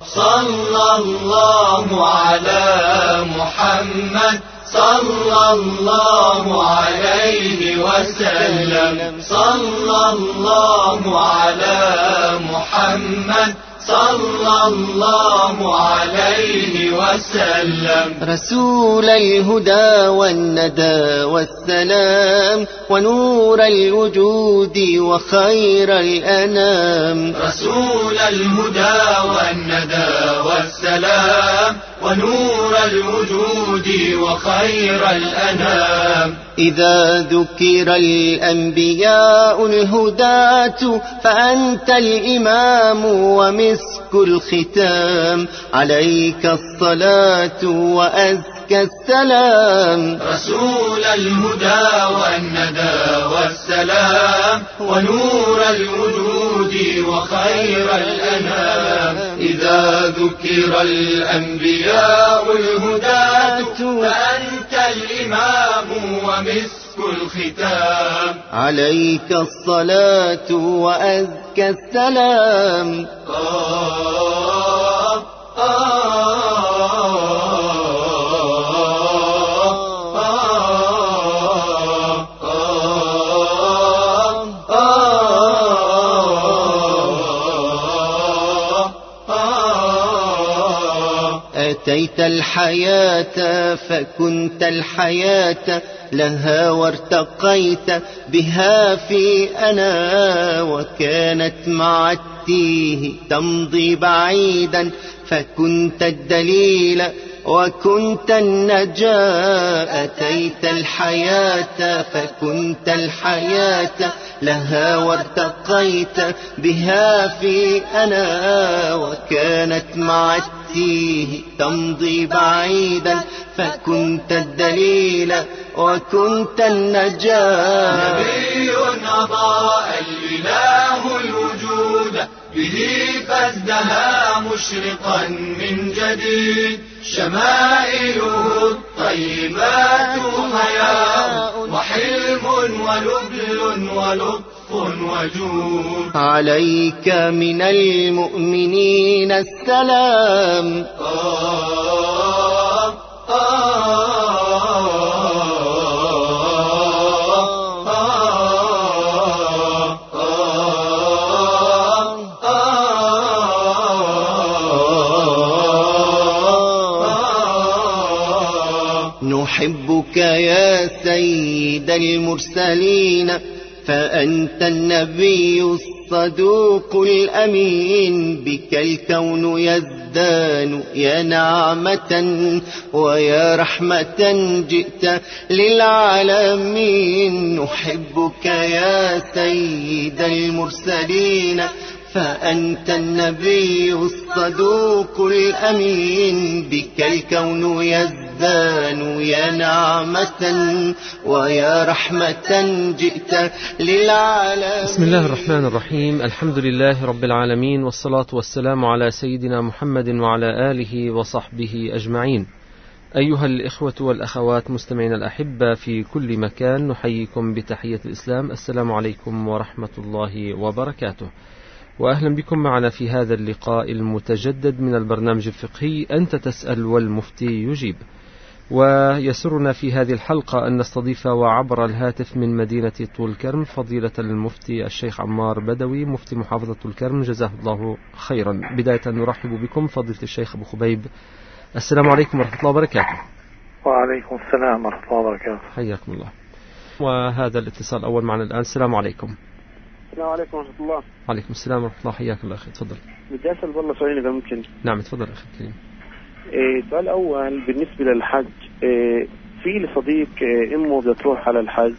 صلى الله على محمد صلى الله عليه وسلم صلى الله على محمد صلى الله عليه وسلم رسول الهدى والندى والسلام ونور الوجود وخير الأنام رسول الهدى والندى والسلام ونور الوجود وخير الأنام إذا ذكر الأنبياء الهداة فأنت الإمام ومسك الختام عليك الصلاة وأزكى السلام رسول الهدى والندى والسلام ونور الوجود وخير الأنام إذا ذكر الأنبياء الهداة فأنت الإمام ومسك الختام عليك الصلاة وأزكى السلام أتيت الحياة فكنت الحياة لها وارتقيت بها في أنا وكانت مع التيه تمضي بعيدا فكنت الدليل وكنت النجاة أتيت الحياة فكنت الحياة لها وارتقيت بها في أنا وكانت مع التيه تمضي بعيدا فكنت الدليل وكنت النجاة نبي أضاء الإله الوجود به فازدهى مشرقا من جديد شمائله الطيبات حياء وحلم ولبل ولطف وجود عليك من المؤمنين السلام نحبك يا سيد المرسلين فأنت النبي الصدوق الأمين بك الكون يزدان يا نعمة ويا رحمة جئت للعالمين نحبك يا سيد المرسلين فأنت النبي الصدوق الأمين بك الكون يزدان يا نعمة ويا رحمة جئت للعالمين. بسم الله الرحمن الرحيم. الحمد لله رب العالمين والصلاة والسلام على سيدنا محمد وعلى آله وصحبه أجمعين. أيها الإخوة والأخوات مستمعين الأحبة في كل مكان نحييكم بتحية الإسلام. السلام عليكم ورحمة الله وبركاته، وأهلا بكم معنا في هذا اللقاء المتجدد من البرنامج الفقهي أنت تسأل والمفتي يجيب. ويسرنا في هذه الحلقة أن نستضيف وعبر الهاتف من مدينة طول كرم فضيلة المفتي الشيخ عمار بدوي مفتي محافظة طول كرم جزاه الله خيرا. بداية نرحب بكم فضيلة الشيخ أبو خبيب. السلام عليكم ورحمة الله وبركاته. وعليكم السلام ورحمة الله وبركاته. حياكم الله. وهذا الاتصال الأول معنا الآن. السلام عليكم. السلام عليكم ورحمة الله. وعليكم السلام ورحمة الله. حياك الله أخي، تفضل. بدي أسأل والله سؤالين إذا ممكن. نعم تفضل أخي الكريم. سؤال أول بالنسبة للحج، في لصديق أمه بدها تروح على الحج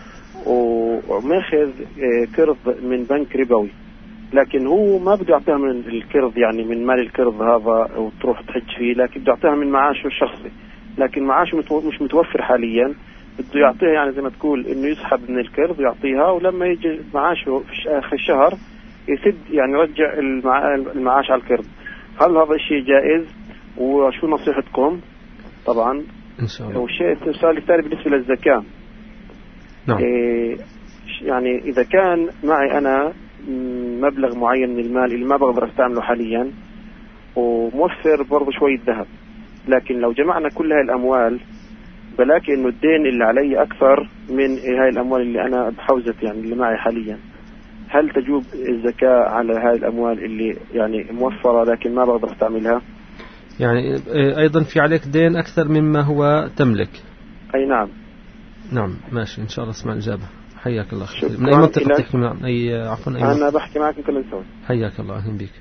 وماخذ كرض من بنك ربوي، لكن هو ما بده يعطيها من الكرض يعني من مال الكرض هذا وتروح تحج فيه، لكن بده يعطيها من معاشه الشخصي، لكن معاشه مش متوفر حاليا، بده يعطيها يعني زي ما تقول إنه يسحب من الكرض ويعطيها، ولما يجي معاشه في آخر الشهر يسد يعني يرجع المعاش على الكرض. هل هذا الشيء جائز؟ وشو نصيحتكم؟ طبعا إن شاء الله. السؤال الثاني بالنسبة للزكاة. نعم. يعني إذا كان معي أنا مبلغ معين من المال اللي ما بقدر استعمله حاليا، وموفر برضه شوية ذهب. لكن لو جمعنا كل هاي الأموال بلاقي إنه الدين اللي علي أكثر من هاي الأموال اللي أنا بحوزت يعني اللي معي حاليا. هل تجوب الزكاة على هاي الأموال اللي يعني موفرة لكن ما بقدر استعملها؟ يعني أيضا في عليك دين أكثر مما هو تملك. أي نعم. نعم ماشي، إن شاء الله اسمع الإجابة. حياك الله خير. من أي منطقة تحكي؟ من أي عفوا أي أنا بحكي معك من كلمتين. حياك الله، أهلا بك.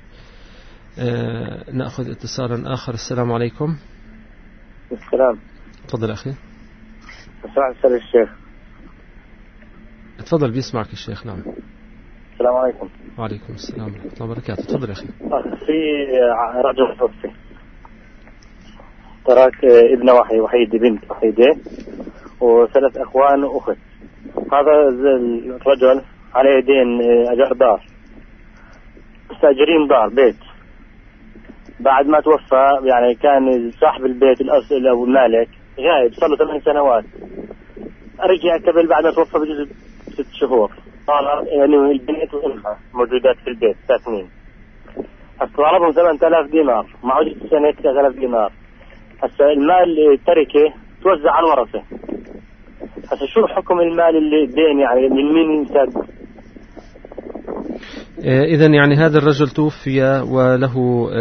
نأخذ اتصالا آخر. السلام عليكم. السلام. تفضل أخي. أسأل الشيخ. تفضل بيسمعك الشيخ. نعم. السلام عليكم. وعليكم السلام ورحمة الله وبركاته. تفضل أخي. في رجل توفي ترك ابن وحيد بنت وحيدة وثلاث أخوان وأخت. هذا الرجل عليه دين أجر دار، مستأجرين دار بيت. بعد ما توفى يعني كان صاحب البيت الأصل أو المالك غايب صار له 8 سنوات. رجع قبل بعد ما توفى بجزء 6 شهور. صار يعني البنت وأمها موجودات في البيت ساكنين. طلبهم 8000 دينار مع وجه السنة 3000 دينار. هسه المال التركة توزع على الورثة. هسه شو حكم المال اللي الدين يعني من مين ينسد؟ إذن يعني هذا الرجل توفي وله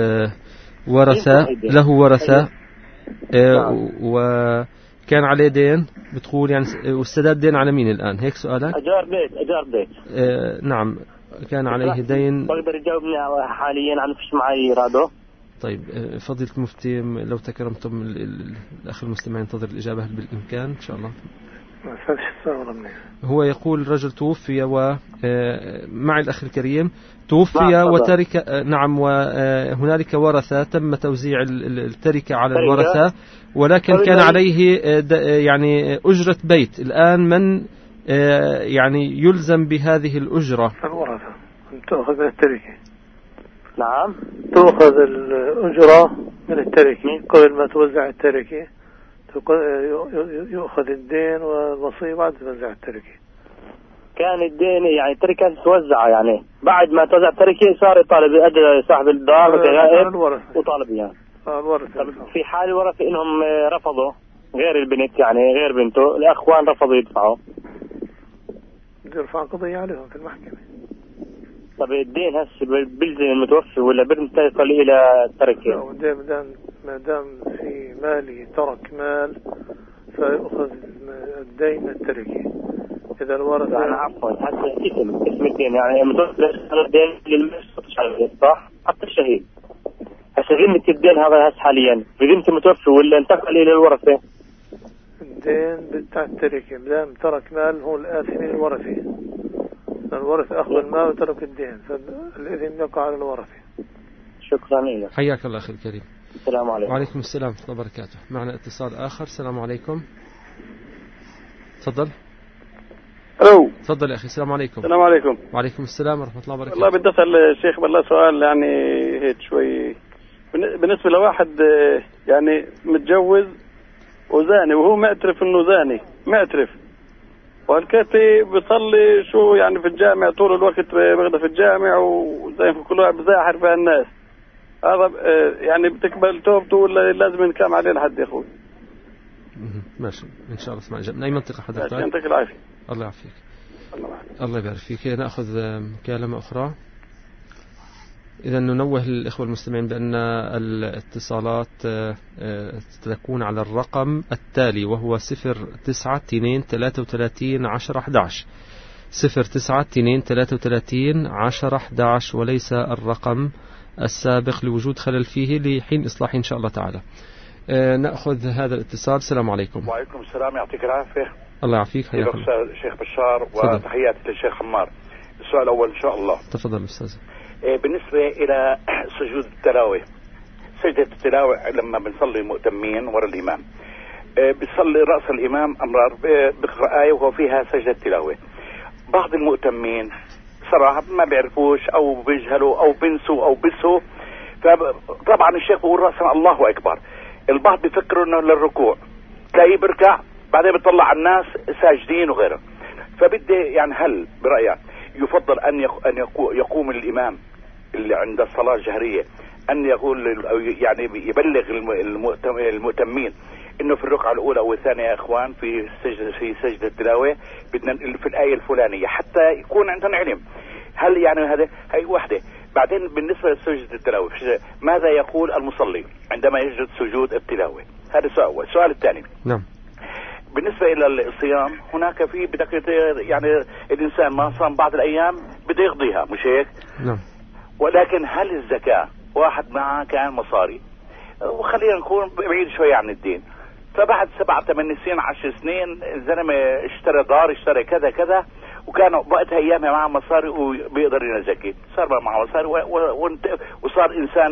ورثة وكان عليه دين بتقول يعني، والسداد دين على مين الآن؟ هيك سؤالك؟ أجار بيت. نعم كان عليه دين. بقدر يجاوبني حاليا عن فيش معي إرادة. طيب فضيلة المفتي لو تكرمتم الأخ المستمع ينتظر الإجابة بالإمكان إن شاء الله. هو يقول رجل توفي ومع الأخ الكريم توفي وترك نعم وهنالك ورثة تم توزيع التركة على الورثة، ولكن كان عليه يعني أجرة بيت. الآن من يعني يلزم بهذه الأجرة؟ الورثة تأخذ من التركة. نعم تأخذ الأجرة من التركة قبل ما توزع التركة، يؤخذ الدين والوصية بعد توزع التركة. كان الدين يعني التركة توزع يعني بعد ما توزع التركة صار يطالب أجل صاحب الدار غائب وطالب يعني الورثة. في حال الورثة إنهم رفضوا غير البنت يعني غير بنته الأخوان رفضوا يدفعوا، يرفع قضية عليهم في المحكمة. طب الدين هسه بيلزم المتوفي ولا بينتقل إلى التركة؟ ما دام في مالي ترك مال فيأخذ الدين من التركة. إذا الورثة يعني عفوا حتى اسم الدين يعني المتوفي الدين للمشهد صح؟ حتى الشهيد هسه ذمة الدين هذا هسه حاليا بذمة المتوفي ولا انتقل إلى الورثة؟ الدين بتاع التركة ما دام ترك مال هو الآثم الورثة. الورثة أخذ المال وترك الدين فالإثم يقع على الورثة. شكرا لك. حياك الله أخي الكريم. السلام عليكم. وعليكم السلام ورحمة الله وبركاته. معنا اتصال آخر. السلام عليكم. تفضل. ألو. تفضل يا أخي. السلام عليكم. السلام عليكم. وعليكم السلام ورحمة الله وبركاته. والله بدي أسأل الشيخ بالله سؤال يعني هيك شوي بالنسبة لواحد يعني متجوز وزاني وهو معترف إنه زاني معترف، والكاتي بيصلي شو يعني في الجامع طول الوقت بيغدى في الجامع وزي ما كل واحد بزاحر في الناس. هذا يعني بتقبل توبته ولا لازم ينكام عليه لحد يا اخوي؟ ماشي ان شاء الله اسمع من اي منطقه حضرتك؟ يعطيك العافيه. الله يعافيك. الله يبارك فيك. ناخذ مكالمه اخرى. إذا ننوه الإخوة المسلمين بأن الاتصالات تكون على الرقم التالي وهو 09-2-33-10-11 09-2-33-10-11 وليس الرقم السابق لوجود خلل فيه لحين إصلاحه إن شاء الله تعالى. نأخذ هذا الاتصال. السلام عليكم. وعليكم السلام. يعطيك العافية. الله يعافيك. حياك الله الشيخ بشار وتحياتي للشيخ حمار. السؤال الأول إن شاء الله. تفضل أستاذ. بالنسبة إلى سجود التلاوة، سجدة التلاوة لما بنصلي مؤتمين وراء الإمام بيصلي رأس الإمام أمرار بقرأ آية وهو فيها سجدة التلاوة. بعض المؤتمين صراحة ما بيعرفوش أو بيجهلوا أو بنسوا أو بسوا، فطبعا الشيخ بيقول رأسا الله أكبر، البعض بيفكروا إنه للركوع تلاقيه بركع بعدين بيطلع على الناس ساجدين وغيره. فبدي يعني هل برأيك يفضل أن يقوم الإمام اللي عند الصلاة الجهرية أن يقول يعني يبلغ المؤتمين إنه في الركعة الأولى أو الثانية يا إخوان في سجدة التلاوة بدنا في الآية الفلانية حتى يكون عندنا علم. هل يعني هذا هي واحدة. بعدين بالنسبة لسجدة التلاوة ماذا يقول المصلي عندما يسجد سجود التلاوة؟ هذا سؤال. السؤال الثاني نعم. بالنسبة إلى الصيام هناك في بدك يعني الإنسان ما صام بعض الأيام بده يقضيها مش هيك؟ نعم. ولكن هل الزكاة واحد معه كان مصاري وخلينا نكون بعيد شوية عن الدين، فبعد 7 8 سنين 10 سنين الزلمة اشترى دار اشترى كذا كذا وكان وقتها ايامها معه مصاري وبيقدر يزكي، صار معه مصاري وصار انسان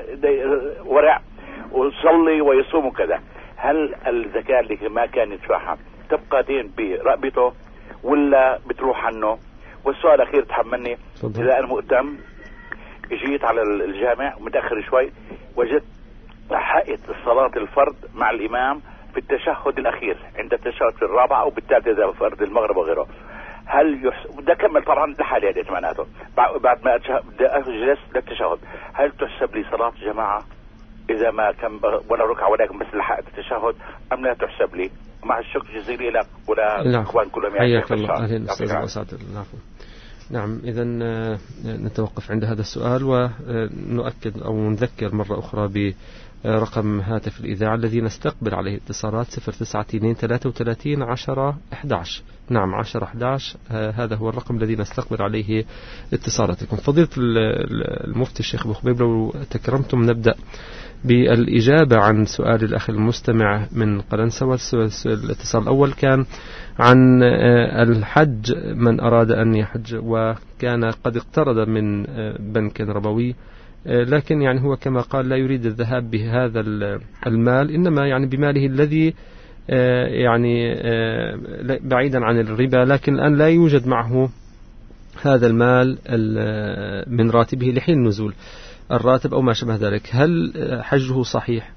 ورع ويصلي ويصوم وكذا، هل الزكاة اللي ما كان يدفعها تبقى دين برقبته ولا بتروح عنه؟ والسؤال الاخير تحملني، اذا انا مؤتم جيت على الجامع متاخر شوي وجدت حقت الصلاة الفرض مع الامام في التشهد الاخير عند التشهد في الرابعة او بالثالثة اذا فرض المغرب وغيره، هل بدي اكمل طبعا لحالي هذا معناته بعد ما بدي اجلس للتشهد، هل تحسب لي صلاة جماعة اذا ما كان ولا ركعة ولكن بس لحقت التشهد ام لا تحسب لي؟ مع الشكر جزيل لك ولا الاخوان كلهم حياك الله. اهلا استاذ اسعد. العفو. نعم، إذا نتوقف عند هذا السؤال ونؤكد أو نذكر مرة أخرى برقم هاتف الإذاعة الذي نستقبل عليه اتصالات 092 33 10 11. نعم 10 11 هذا هو الرقم الذي نستقبل عليه اتصالاتكم. فضيلة المفتي الشيخ أبو خبيب لو تكرمتم نبدأ بالإجابة عن سؤال الأخ المستمع من قلنسوة. الاتصال الأول كان عن الحج، من أراد أن يحج وكان قد اقترض من بنك ربوي، لكن يعني هو كما قال لا يريد الذهاب بهذا المال، إنما يعني بماله الذي يعني بعيدا عن الربا، لكن الآن لا يوجد معه هذا المال من راتبه لحين نزول الراتب أو ما شبه ذلك، هل حجه صحيح؟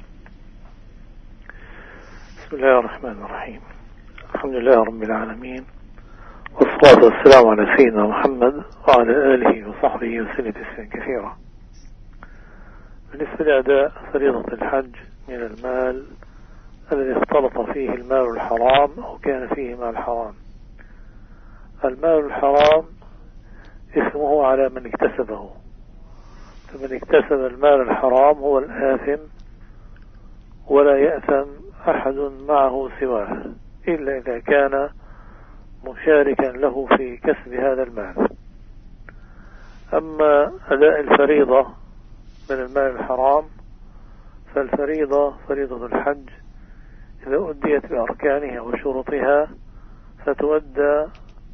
بسم الله الرحمن الرحيم، الحمد لله رب العالمين، والصلاة والسلام على سيدنا محمد وعلى آله وصحبه وسلم تسليما كثيرا. بالنسبة لأداء فريضة الحج من المال الذي اختلط فيه المال الحرام أو كان فيه مال حرام، المال الحرام اسمه على من اكتسبه، فمن اكتسب المال الحرام هو الآثم ولا يأثم أحد معه سواه إلا إذا كان مشاركا له في كسب هذا المال. أما أداء الفريضة من المال الحرام فالفريضة فريضة الحج إذا أديت بأركانها وشروطها فتؤدى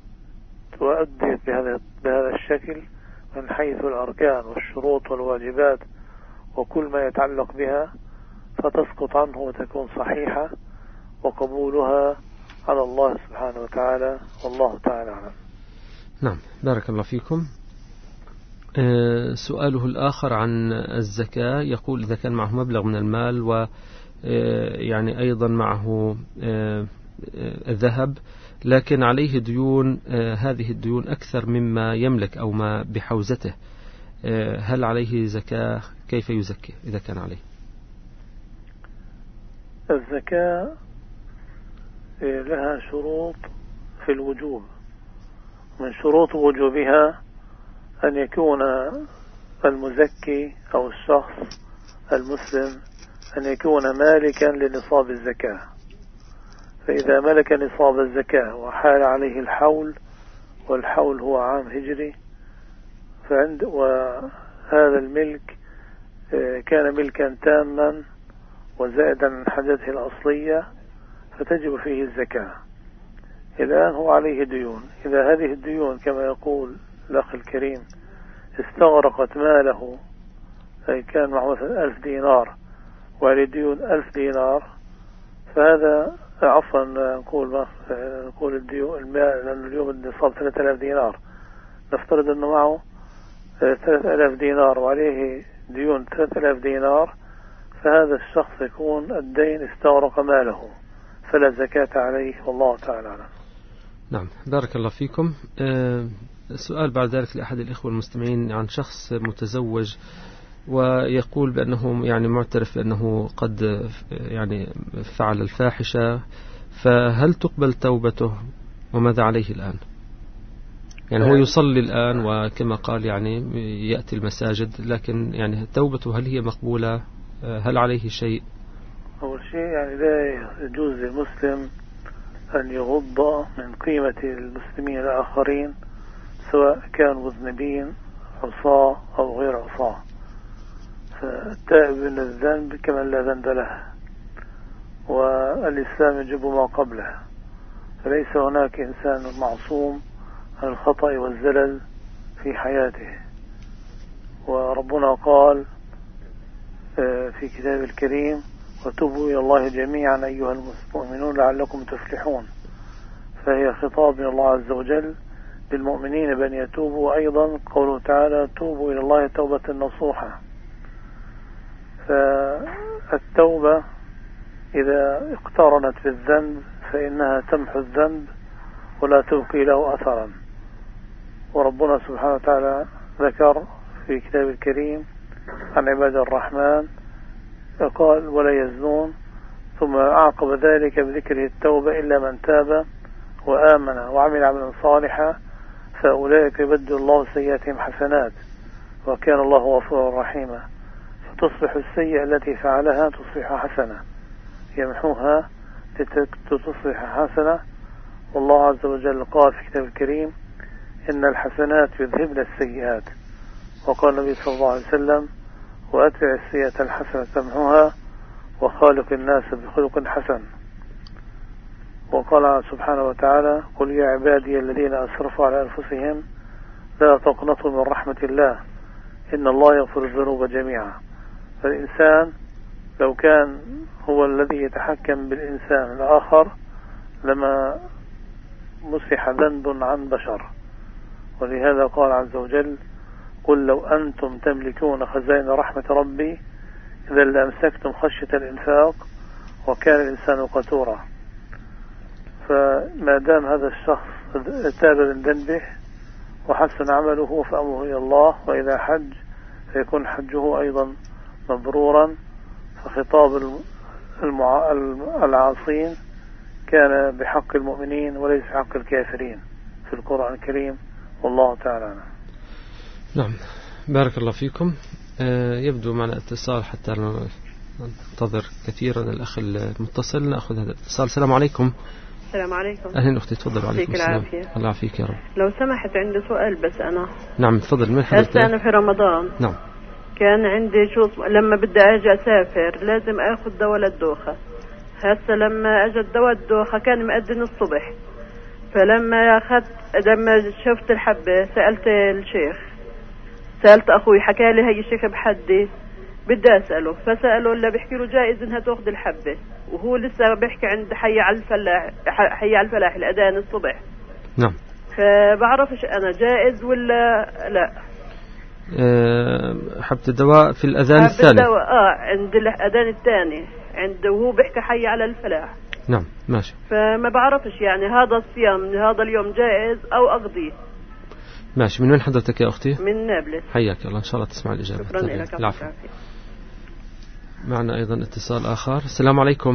بهذا الشكل من حيث الأركان والشروط والواجبات وكل ما يتعلق بها، فتسقط عنه وتكون صحيحة وقبولها على الله سبحانه وتعالى، والله تعالى أعلم. نعم بارك الله فيكم. سؤاله الآخر عن الزكاة، يقول إذا كان معه مبلغ من المال و يعني أيضا معه ذهب لكن عليه ديون، هذه الديون أكثر مما يملك أو ما بحوزته، هل عليه زكاة؟ كيف يزكي إذا كان عليه؟ الزكاة لها شروط في الوجوب، من شروط وجوبها أن يكون المزكي أو الشخص المسلم أن يكون مالكا لنصاب الزكاة، فإذا ملك نصاب الزكاة وحال عليه الحول، والحول هو عام هجري، وهذا الملك كان ملكا تاما وزائدا عن حاجته الأصلية فتجب فيه الزكاة. الآن هو عليه ديون، إذا هذه الديون كما يقول الأخ الكريم استغرقت ماله، أي كان معه مثلا 1000 دينار وعليه ديون 1000 دينار، فهذا عفوا نقول الديون المال، لأن اليوم النصاب 3000 دينار، نفترض أنه معه 3000 دينار وعليه ديون 3000 دينار، فهذا الشخص يكون الدين استغرق ماله فلا زكاة عليه، والله تعالى أعلم. نعم بارك الله فيكم. سؤال بعد ذلك لأحد الإخوة المستمعين عن شخص متزوج ويقول بأنه يعني معترف بأنه قد يعني فعل الفاحشة، فهل تقبل توبته وماذا عليه الآن؟ يعني هو يصلي الآن وكما قال يعني يأتي المساجد، لكن يعني توبته هل هي مقبولة؟ هل عليه شيء؟ أول شيء يعني لا يجوز للمسلم أن يغض من قيمة المسلمين الآخرين سواء كانوا مذنبين عصاة أو غير عصاة. فالتائب من الذنب كمن لا ذنب له، والإسلام يجب ما قبله، فليس هناك إنسان معصوم عن الخطأ والزلل في حياته. وربنا قال في كتاب الكريم: وتوبوا إلى الله جميعا أيها المؤمنون لعلكم تفلحون. فهي خطاب من الله عز وجل للمؤمنين بأن يتوبوا، وأيضا قوله تعالى: توبوا إلى الله توبة نصوحة. فالتوبة إذا اقترنت بالذنب فإنها تمحو الذنب ولا تبقي له أثرا. وربنا سبحانه وتعالى ذكر في كتاب الكريم عن عباد الرحمن قال: ولا يزنون، ثم أعقب ذلك بذكره التوبة إلا من تاب وآمن وعمل عملا صالحا فأولئك يبدل الله سيئاتهم حسنات وكان الله غفورا رحيما. فتصبح السيئة التي فعلها تصبح حسنة، يمحوها لتصبح حسنة. والله عز وجل قال في كتاب الكريم: إن الحسنات يذهبن السيئات. وقال النبي صلى الله عليه وسلم: وأتبع السيئة الحسنة تمحوها وخالق الناس بخلق حسن. وقال سبحانه وتعالى: قل يا عبادي الذين أسرفوا على أنفسهم لا تقنطوا من رحمة الله إن الله يغفر الذنوب جميعا. فالإنسان لو كان هو الذي يتحكم بالإنسان الآخر لما مسح ذنب عن بشر. ولهذا قال عز وجل: قل لو أنتم تملكون خزائن رحمة ربي إذا لأمسكتم خشية الإنفاق وكان الإنسان قتورا. فما دام هذا الشخص تاب من ذنبه وحسن عمله فأمره إلى الله، وإذا حج فيكون حجه أيضا مبرورا. فخطاب العاصين كان بحق المؤمنين وليس بحق الكافرين في القرآن الكريم، والله تعالى. نعم، بارك الله فيكم. يبدو معنا اتصال حتى ننتظر كثيرا الأخ المتصل. نأخذ هذا الاتصال. السلام عليكم. السلام عليكم. أهلا أختي، تفضل. وعليكم السلام. الله يعافيك يا رب. لو سمحت عندي سؤال بس أنا. نعم تفضل. من حضرتك؟ أنا في رمضان. نعم. كان عندي لما بدي أجي أسافر لازم أخذ دواء للدوخة. هسه لما أجت دواء الدوخة كان مأذن الصبح، فلما لما شفت الحبة سألت الشيخ، سألت أخوي حكى لي هي الشيخ بحدي بدي أسأله، فسأله اللي بيحكي له جائز إنها تأخذ الحبة، وهو لسه بيحكي عند حي على الفلاح الأذان الصبح. نعم. فبعرفش أنا جائز ولا لا. حبة الدواء في الأذان الثاني. عند الأذان الثاني وهو بيحكي حي على الفلاح. نعم ماشي. فما بعرفش يعني هذا الصيام هذا اليوم جائز أو أقضيه. ماشي. من وين حضرتك يا أختي؟ من نابلس. حياك الله، إن شاء الله تسمع الإجابة. شكرا لك. العفو. معنا أيضا اتصال آخر. السلام عليكم.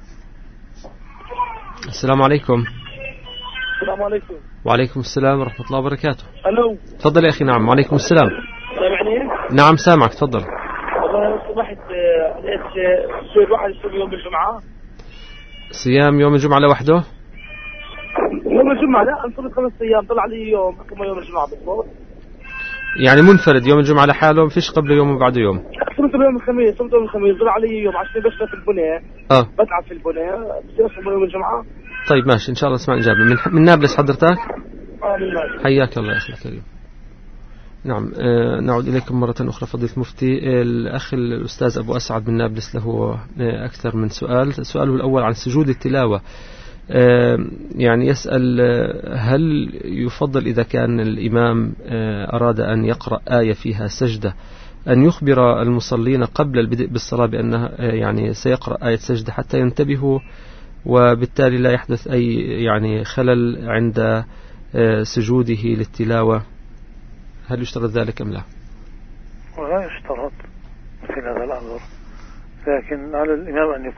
السلام عليكم. السلام عليكم. وعليكم السلام ورحمة الله وبركاته. ألو. تفضل يا أخي. نعم وعليكم السلام. سامعني؟ نعم سامعك، تفضل. والله لو سمحت شو الواحد يصوم يوم الجمعة؟ صيام يوم الجمعة لوحده؟ يوم الجمعة لا، انطلق 5 أيام طلع لي يوم كما يوم الجمعة بالضبط. يعني منفرد يوم الجمعة لحاله، ما فيش قبله يوم وبعده يوم؟ صمت يوم الخميس طلع لي يوم عشان بشتغل في البناء. بتعب في البناء، بصير أصوم يوم الجمعة. طيب ماشي، إن شاء الله نسمع إجابة. من نابلس حضرتك؟ من نابلس. حياك الله يا أخي الكريم. نعم. نعود إليكم مرة أخرى فضيلة المفتي. الأخ الأستاذ أبو أسعد من نابلس له أكثر من سؤال. سؤاله الأول عن سجود التلاوة. يعني يسأل هل يفضل إذا كان الإمام أراد أن يقرأ آية فيها سجدة أن يخبر المصلين قبل البدء بالصلاة بأنه يعني سيقرأ آية سجدة حتى ينتبهوا، وبالتالي لا يحدث أي يعني خلل عند سجوده للتلاوة؟ هل يشترط ذلك أم لا؟ ولا يشترط في هذا الأمر، لكن على الإمام أن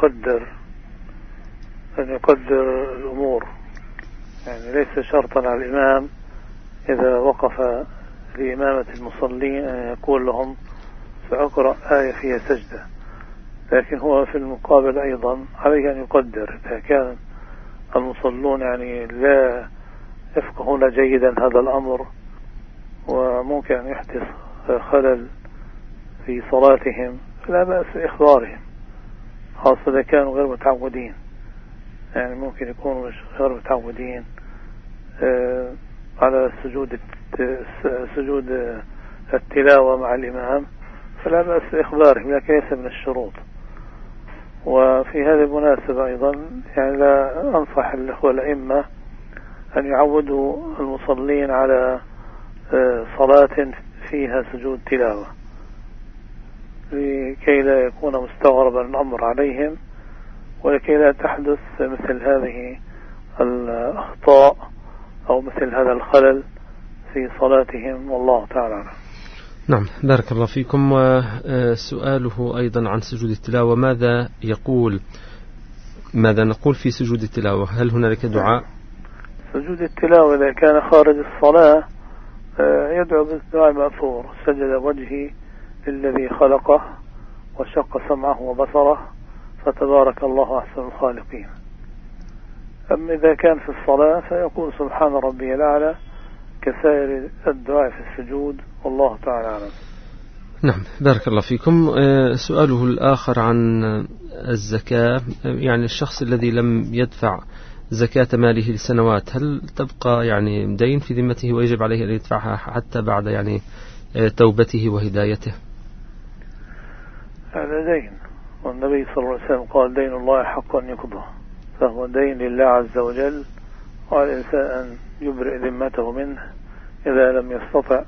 يقدر الأمور، يعني ليس شرطا على الإمام إذا وقف لإمامة المصلين أن يقول لهم سأقرأ آية فيها سجدة، لكن هو في المقابل أيضا عليه أن يقدر إذا كان المصلون يعني لا يفقهون جيدا هذا الأمر وممكن أن يحدث خلل في صلاتهم، لا بأس بإخبارهم، خاصة إذا كانوا غير متعودين، يعني ممكن يكونوا غير متعودين على سجود التلاوة مع الإمام، فلا بأس بإخبارهم، لكن ليس من الشروط. وفي هذه المناسبة أيضا يعني لا أنصح الإخوة الأئمة أن يعودوا المصلين على صلاة فيها سجود تلاوة، لكي لا يكون مستغربا الأمر عليهم، ولكي لا تحدث مثل هذه الأخطاء أو مثل هذا الخلل في صلاتهم، والله تعالى. نعم، بارك الله فيكم. وسؤاله أيضا عن سجود التلاوة، ماذا نقول في سجود التلاوة؟ هل هنالك دعاء؟ سجود التلاوة إذا كان خارج الصلاة يدعو بالدعاء المأثور: سجد وجهي للذي خلقه وشق سمعه وبصره فتبارك الله أحسن الخالقين. أما إذا كان في الصلاة فيقول سبحان ربي الأعلى كسائر الدعاء في السجود، والله تعالى أعلم. نعم، بارك الله فيكم. سؤاله الآخر عن الزكاة، يعني الشخص الذي لم يدفع زكاة ماله لسنوات، هل تبقى يعني دين في ذمته ويجب عليه أن يدفعها حتى بعد يعني توبته وهدايته؟ هذا دين، والنبي صلى الله عليه وسلم قال: دين الله حق أن يقضى، فهو دين لله عز وجل، وعلى الإنسان أن يبرئ ذمته منه إذا لم يستطع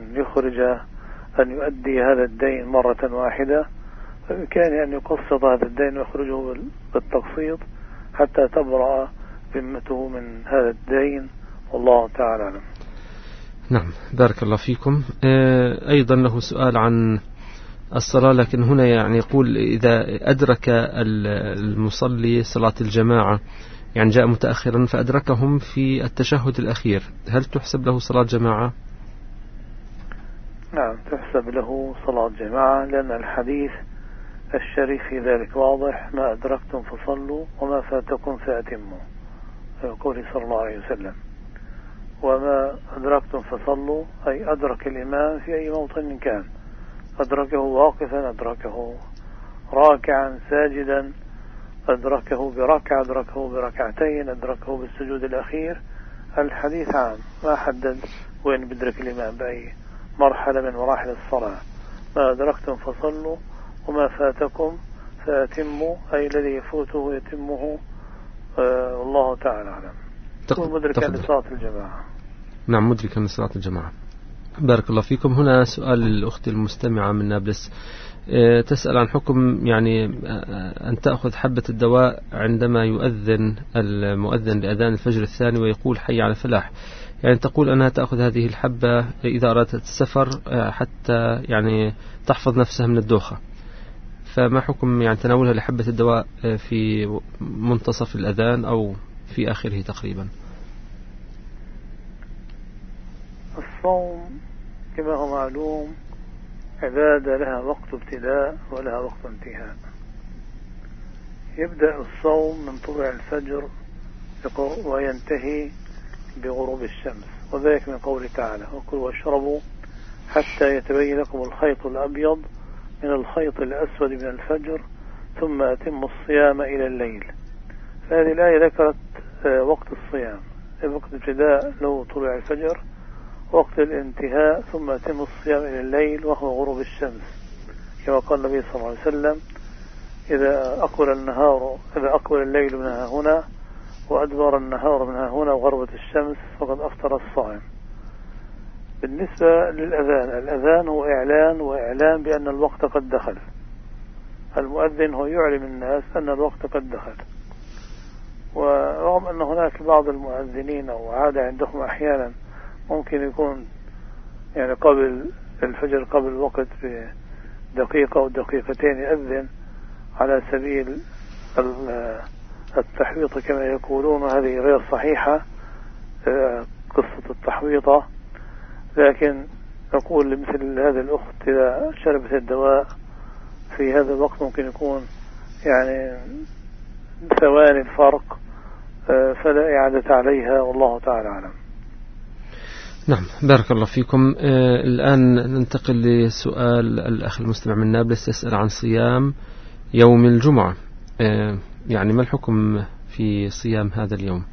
أن يؤدي هذا الدين مرة واحدة، فبإمكانه أن يقسط هذا الدين ويخرجه بالتقسيط حتى تبرأ ذمته من هذا الدين، والله تعالى أعلم. نعم، بارك الله فيكم. أيضا له سؤال عن الصلاة، لكن هنا يعني يقول: إذا أدرك المصلي صلاة الجماعة، يعني جاء متأخرا فأدركهم في التشهد الأخير، هل تحسب له صلاة جماعة؟ نعم، تحسب له صلاة جماعة، لأن الحديث الشريف في ذلك واضح: ما أدركتم فصلوا وما فاتكم فأتموا، يقول صلى الله عليه وسلم. وما أدركتم فصلوا أي أدرك الإمام في أي موطن كان، أدركه واقفا، أدركه راكعا ساجدا، أدركه بركعة، أدركه بركعتين، أدركه بالسجود الأخير، الحديث عام، ما حدد وين بدرك الإمام بأي مرحلة من مراحل الصلاة. ما أدركتم فصلوا وما فاتكم فأتموا، أي الذي يفوته يتمه، والله تعالى أعلم. مدركا لصلاة الجماعة. نعم، مدركا لصلاة الجماعة. بارك الله فيكم. هنا سؤال للأخت المستمعة من نابلس، تسأل عن حكم يعني أن تأخذ حبة الدواء عندما يؤذن المؤذن لأذان الفجر الثاني ويقول حي على الفلاح، يعني تقول أنها تأخذ هذه الحبة إذا أرادت السفر حتى يعني تحفظ نفسها من الدوخة، فما حكم يعني تناولها لحبة الدواء في منتصف الأذان أو في آخره تقريبا؟ الصوم كما هو معلوم عبادة لها وقت ابتداء ولها وقت انتهاء. يبدأ الصوم من طلوع الفجر وينتهي بغروب الشمس، وذلك من قوله تعالى: وكلوا واشربوا حتى يتبين لكم الخيط الأبيض من الخيط الأسود من الفجر ثم أتموا الصيام إلى الليل. فهذه الآية ذكرت وقت الصيام، وقت الابتداء له طلوع الفجر، وقت الانتهاء ثم أتموا الصيام إلى الليل وهو غروب الشمس، كما قال النبي صلى الله عليه وسلم: إذا أقبل الليل من هنا وأدبر النهار من هنا وغربت الشمس فقد أفطر الصائم. بالنسبة للأذان، الأذان هو إعلان بأن الوقت قد دخل. المؤذن هو يعلم الناس أن الوقت قد دخل. ورغم أن هناك بعض المؤذنين أو عادة عندهم أحيانا ممكن يكون يعني قبل الفجر قبل الوقت بدقيقة أو دقيقتين يأذن على سبيل التحويط كما يقولون، هذه غير صحيحة قصة التحويطة. لكن نقول لمثل هذه الأخت إذا شربت الدواء في هذا الوقت ممكن يكون يعني ثواني الفرق، فلا إعادة عليها، والله تعالى أعلم. نعم، بارك الله فيكم. الآن ننتقل لسؤال الأخ المستمع من نابلس، يسأل عن صيام يوم الجمعة. يعني ما الحكم في صيام هذا اليوم؟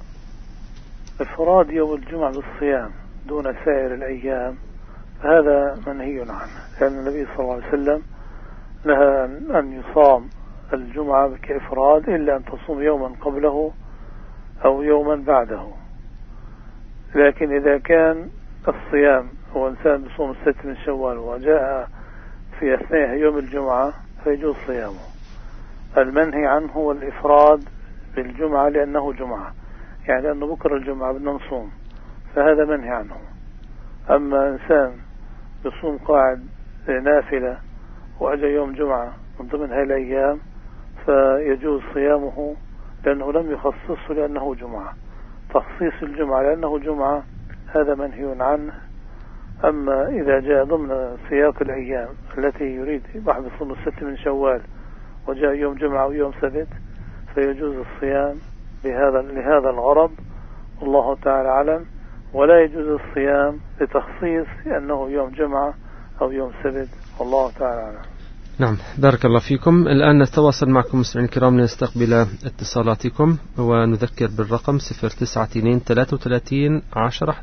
إفراد يوم الجمعة بالصيام دون سائر الأيام هذا منهي عنه، لأن النبي صلى الله عليه وسلم نهى أن يصام الجمعة كإفراد إلا أن تصوم يوما قبله أو يوما بعده. لكن إذا كان الصيام هو إنسان بصوم 6 من شوال وجاء في أثناء يوم الجمعة فيجوز صيامه. المنهي عنه هو الإفراد بالجمعة لأنه جمعة، يعني لأنه بكرة الجمعة بدنا نصوم، فهذا منهي عنه. أما إنسان بصوم قاعد نافلة وأجى يوم جمعة من ضمن هذه الأيام فيجوز صيامه لأنه لم يخصصه لأنه جمعة. تخصيص الجمعة لأنه جمعة هذا منهي عنه. أما إذا جاء ضمن سياق الأيام التي يريد واحد يصوم 6 من شوال وجاء يوم جمعة أو يوم سبت فيجوز الصيام لهذا الغرض، والله تعالى أعلم. ولا يجوز الصيام لتخصيص أنه يوم جمعة أو يوم سبت، والله تعالى أعلم. نعم، بارك الله فيكم. الآن نتواصل معكم مستمعين الكرام لنستقبل اتصالاتكم، ونذكر بالرقم 092-33-10-11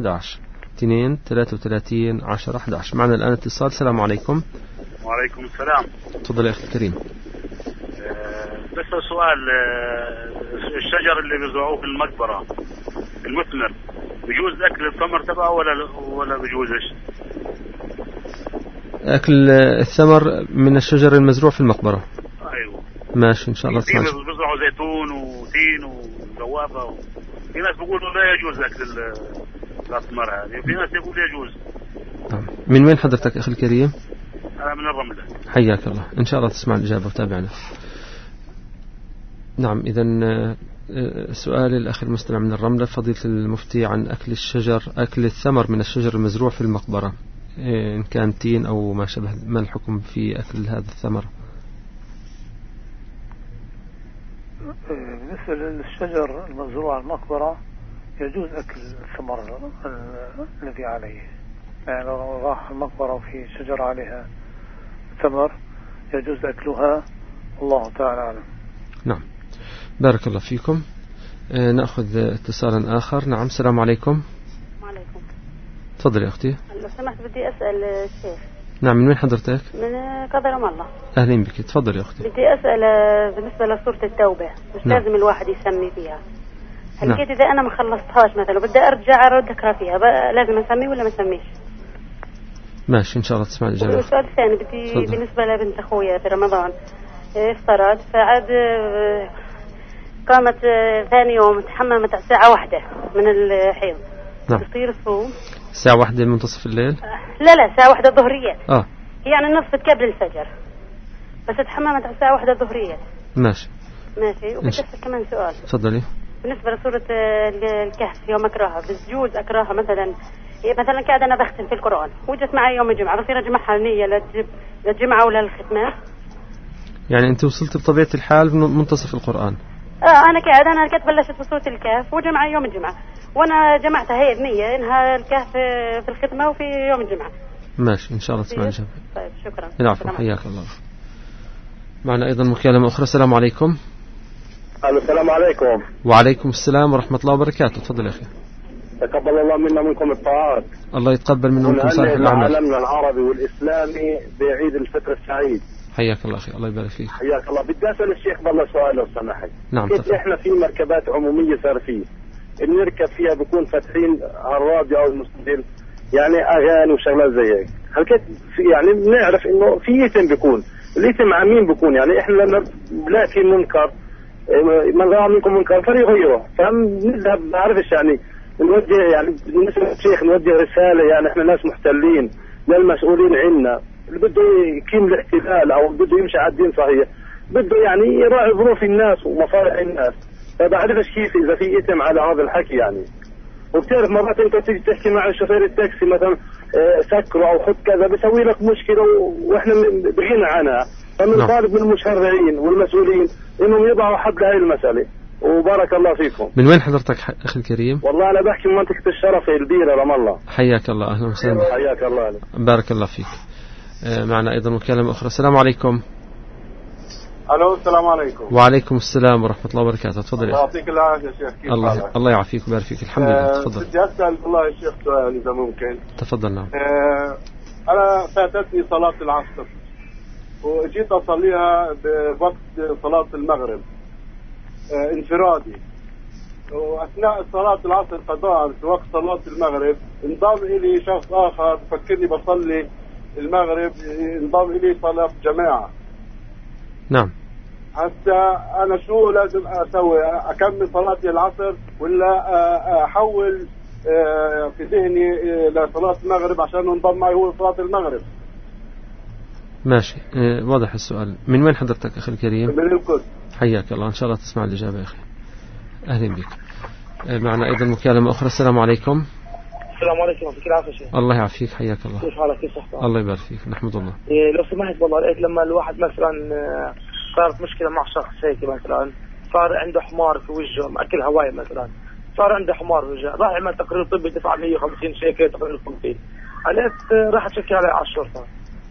2-33-10-11. معنا الآن اتصال. السلام عليكم. وعليكم السلام. تفضل يا أخي الكريم. بس سؤال، الشجر اللي بيزرعوه في المقبرة المثمر بيجوز أكل الثمر تبعه ولا بيجوزش؟ أكل الثمر من الشجر المزروع في المقبرة. أيوة ماشي إن شاء الله. بيزرعوا زيتون وتين وجوافة في ناس بيقولوا لا يجوز أكل الأثمار هذه، وفي ناس يقول يجوز. من وين حضرتك أخي الكريم؟ أنا من الرملة. حياك الله، إن شاء الله تسمع الإجابة وتابعنا. نعم، إذن سؤال الأخ المستمع من الرملة، فضيلة المفتي عن أكل الثمر من الشجر المزروع في المقبرة، إن كان تين أو ما شابه، ما الحكم في أكل هذا الثمر؟ بالنسبة للشجر المزروع على المقبرة يجوز أكل الثمر الذي عليه، يعني لو راح المقبرة وفي شجر عليها ثمر يجوز أكلها، الله تعالى أعلم. نعم، بارك الله فيكم. نأخذ اتصالا آخر. نعم، السلام عليكم. وعليكم. تفضل يا أختي. لو سمحت بدي أسأل الشيخ. نعم، من وين حضرتك؟ من قدر الله. أهلين بك، تفضل يا أختي. بدي أسأل بالنسبة لسورة التوبة، مش نعم. لازم الواحد يسمي فيها. هل نعم. إذا أنا ما خلصتهاش مثلا بدي أرجع أرد أقرأ فيها لازم أسمي ولا ما أسميش؟ ماشي إن شاء الله تسمع الإجابة. والسؤال الثاني بدي بالنسبة لبنت أخويا في رمضان افطرت، فعاد قامت ثاني يوم تحممت على الساعة 1 من الحيض. نعم. تصير الصوم الساعة 1 منتصف الليل؟ لا الساعة 1 الظهرية. يعني نصفت قبل الفجر، بس تحممت على الساعة 1 الظهرية. ماشي. وبدي أسأل كمان سؤال. تفضلي. بالنسبة لسورة الكهف يوم أقراها، بجوز أقراها مثلا قاعد أنا بختم في القرآن وجت معي يوم الجمعة، بصير أجمعها نية للجمعة ولا للختمة؟ يعني أنت وصلت بطبيعة الحال منتصف القرآن؟ أنا كنت بلشت بسورة الكهف وجمعة يوم الجمعة، وأنا جمعتها هي بنية إنها الكهف في الختمة وفي يوم الجمعة. ماشي إن شاء الله تسمع الجواب. طيب شكرا. العفو، حياك الله. معنا أيضا مكالمة أخرى. السلام عليكم. السلام عليكم. وعليكم السلام ورحمة الله وبركاته. تفضل يا أخي. تقبل الله منا منكم الطاعات. الله يتقبل منا ومنكم صالح الأعمال. عالمنا العربي والإسلامي بعيد الفطر السعيد. حياك الله أخي، الله يبارك فيك. حياك الله. بدي أسأل الشيخ بالله سؤال لو سمحت. نعم. كيف إحنا في مركبات عمومية صرفية بنركب فيها بكون فاتحين الراديو أو المستقبل يعني أغاني وشغلات زي هيك، هل كيف يعني بنعرف إنه في إثم بيكون، الإثم عن مين بيكون؟ يعني إحنا لما بنلاقي في منكر من رأى منكم منكر فليغيره، فنذهب ما بعرفش يعني نوجه يعني بالنسبة للشيخ نوجه رسالة، يعني إحنا ناس محتلين للمسؤولين عنا اللي بده يقيم الاحتلال او بده يمشي على الدين صحيح، بده يعني يراعي ظروف الناس ومصالح الناس. فبعرفش كيف اذا في اثم على هذا الحكي يعني. وبتعرف مرات انت تيجي تحكي مع شوفير التاكسي مثلا سكره او خذ كذا، بيسوي لك مشكله واحنا بغنى عنها. فبنطالب من المشرعين والمسؤولين انهم يضعوا حد لهي المساله. وبارك الله فيكم. من وين حضرتك اخي الكريم؟ والله انا بحكي من منطقه الشرف البيره رام الله. حياك الله، اهلا وسهلا. حياك الله. بارك الله فيك. معنا ايضا مكالمه اخرى. السلام عليكم. الو السلام عليكم. وعليكم السلام ورحمه الله وبركاته. تفضل. الله يعطيك العافيه يا شيخ. كيف حالك؟ الله يعافيك ويبارك فيك. الحمد لله. تفضل. بدي اسال الله يا شيخ سؤال اذا ممكن. تفضل. نعم. انا فاتتني صلاه العصر وجيت اصليها بوقت صلاه المغرب انفرادي، واثناء صلاه العصر قضاء في وقت صلاه المغرب انضم الي شخص اخر فكرني بصلي المغرب، انضم الي صلاه جماعه. نعم. هسه انا شو لازم اسوي؟ اكمل صلاتي العصر ولا احول في ذهني لصلاه المغرب عشان انضم معي هو صلاه المغرب؟ ماشي. واضح السؤال. من وين حضرتك اخي الكريم؟ من القدس. حياك الله، ان شاء الله تسمع الاجابه يا اخي. اهلا بك. معنا ايضا مكالمه اخرى. السلام عليكم. السلام عليكم. يعطيك العافيه شيخ. الله يعافيك. حياك الله. كيف حالك؟ كيف صحتك؟ الله يبارك فيك. نحمد الله. لو سمحت والله لقيت لما الواحد مثلا صارت مشكله مع شخص هيك مثلا صار عنده حمار في وجهه ماكل هواي مثلا، صار عنده حمار في وجهه، راح يعمل تقرير طبي دفع 150 شيكل تقرير طبي. قلت راح اشكي عليه على الشرطه.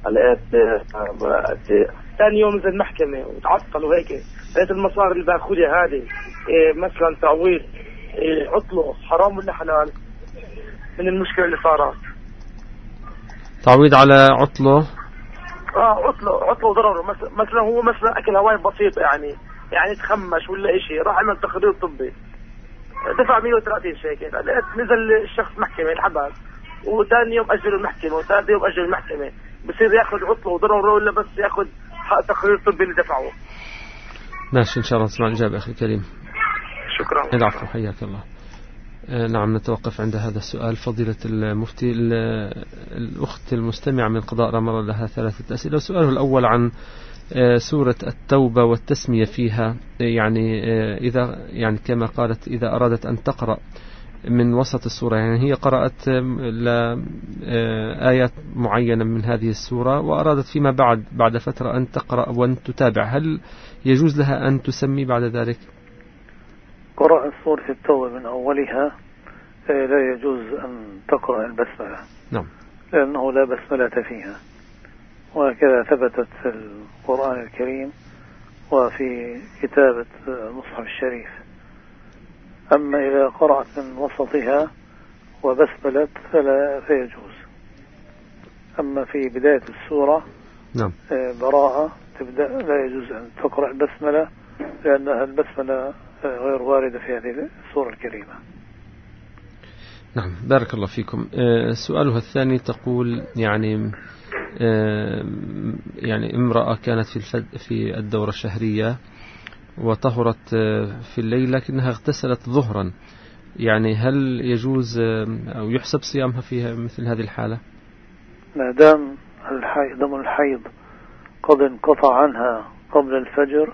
قلت ثاني يوم نزل محكمه وتعطل وهيك، لقيت المصاري اللي باخذها هذه مثلا تعويض عطله حرام ولا حلال من المشكله اللي صارت؟ تعويض على عطله؟ عطله وضرره. مثلا هو مثلا اكل هواي بسيط يعني تخمش ولا شيء، راح عمل تقرير طبي دفع 130 شيكل. لقيت نزل الشخص محكمه الحبس، وثاني يوم اجل المحكمه، وثالث يوم اجل المحكمه. بصير ياخذ عطله وضرره ولا بس ياخذ حق تقرير طبي اللي دفعه؟ ماشي، ان شاء الله تسمع الاجابه اخي الكريم. شكرا. العفو. حياك الله. نعم، نتوقف عند هذا السؤال. فضيلة المفتي، الأخت المستمعة من قضاء رمضان لها 3 أسئلة. وسؤاله الأول عن سورة التوبة والتسمية فيها، يعني إذا يعني كما قالت إذا أرادت أن تقرأ من وسط السورة، يعني هي قرأت آيات معينة من هذه السورة وأرادت فيما بعد فترة أن تقرأ وأن تتابع، هل يجوز لها أن تسمي بعد ذلك؟ قراءة سورة التوبة من أولها لا يجوز أن تقرأ البسملة. نعم. لأنه لا بسملة فيها، وهكذا ثبتت في القرآن الكريم وفي كتابة المصحف الشريف. أما إذا قرأت من وسطها وبسملت فلا يجوز. أما في بداية السورة نعم براءة تبدأ لا يجوز أن تقرأ البسملة، لأنها البسملة غير واردة في هذه السورة الكريمة. نعم، بارك الله فيكم. سؤالها الثاني تقول يعني امرأة كانت في الدورة الشهرية وطهرت في الليل لكنها اغتسلت ظهرا، يعني هل يجوز أو يحسب صيامها فيها مثل هذه الحالة؟ ما دام دم الحيض قد انقطع عنها قبل الفجر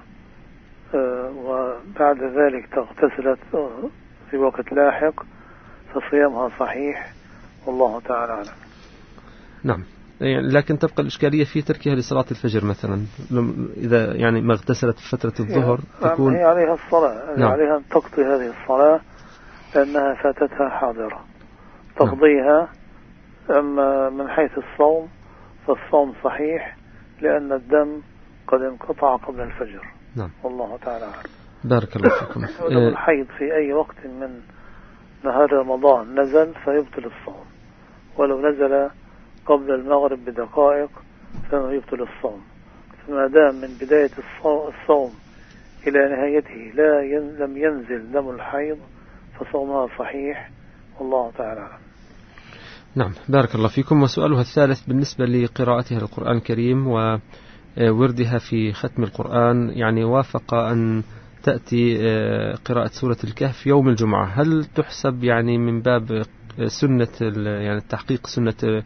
وبعد ذلك تغتسلت في وقت لاحق فصيامها صحيح، والله تعالى أعلم. نعم، يعني لكن تبقى الإشكالية في تركها لصلاة الفجر مثلا، إذا يعني ما اغتسلت في فترة الظهر تكون هي عليها الصلاة. نعم. عليها أن تقضي هذه الصلاة لأنها فاتتها حاضرة تقضيها. أما من حيث الصوم فالصوم صحيح لأن الدم قد انقطع قبل الفجر. نعم، والله تعالى أعلم. بارك الله فيكم. الحيض في أي وقت من نهار رمضان نزل فيبطل الصوم، ولو نزل قبل المغرب بدقائق فإنه يبطل الصوم. فما دام من بداية الصوم إلى نهايته لم ينزل دم الحيض فصومها صحيح، والله تعالى أعلم. نعم، بارك الله فيكم. وسؤالها الثالث بالنسبة لقراءتها للقرآن الكريم ووردها في ختم القرآن، يعني وافق أن تأتي قراءة سورة الكهف يوم الجمعة، هل تحسب يعني من باب سنة يعني تحقيق سنة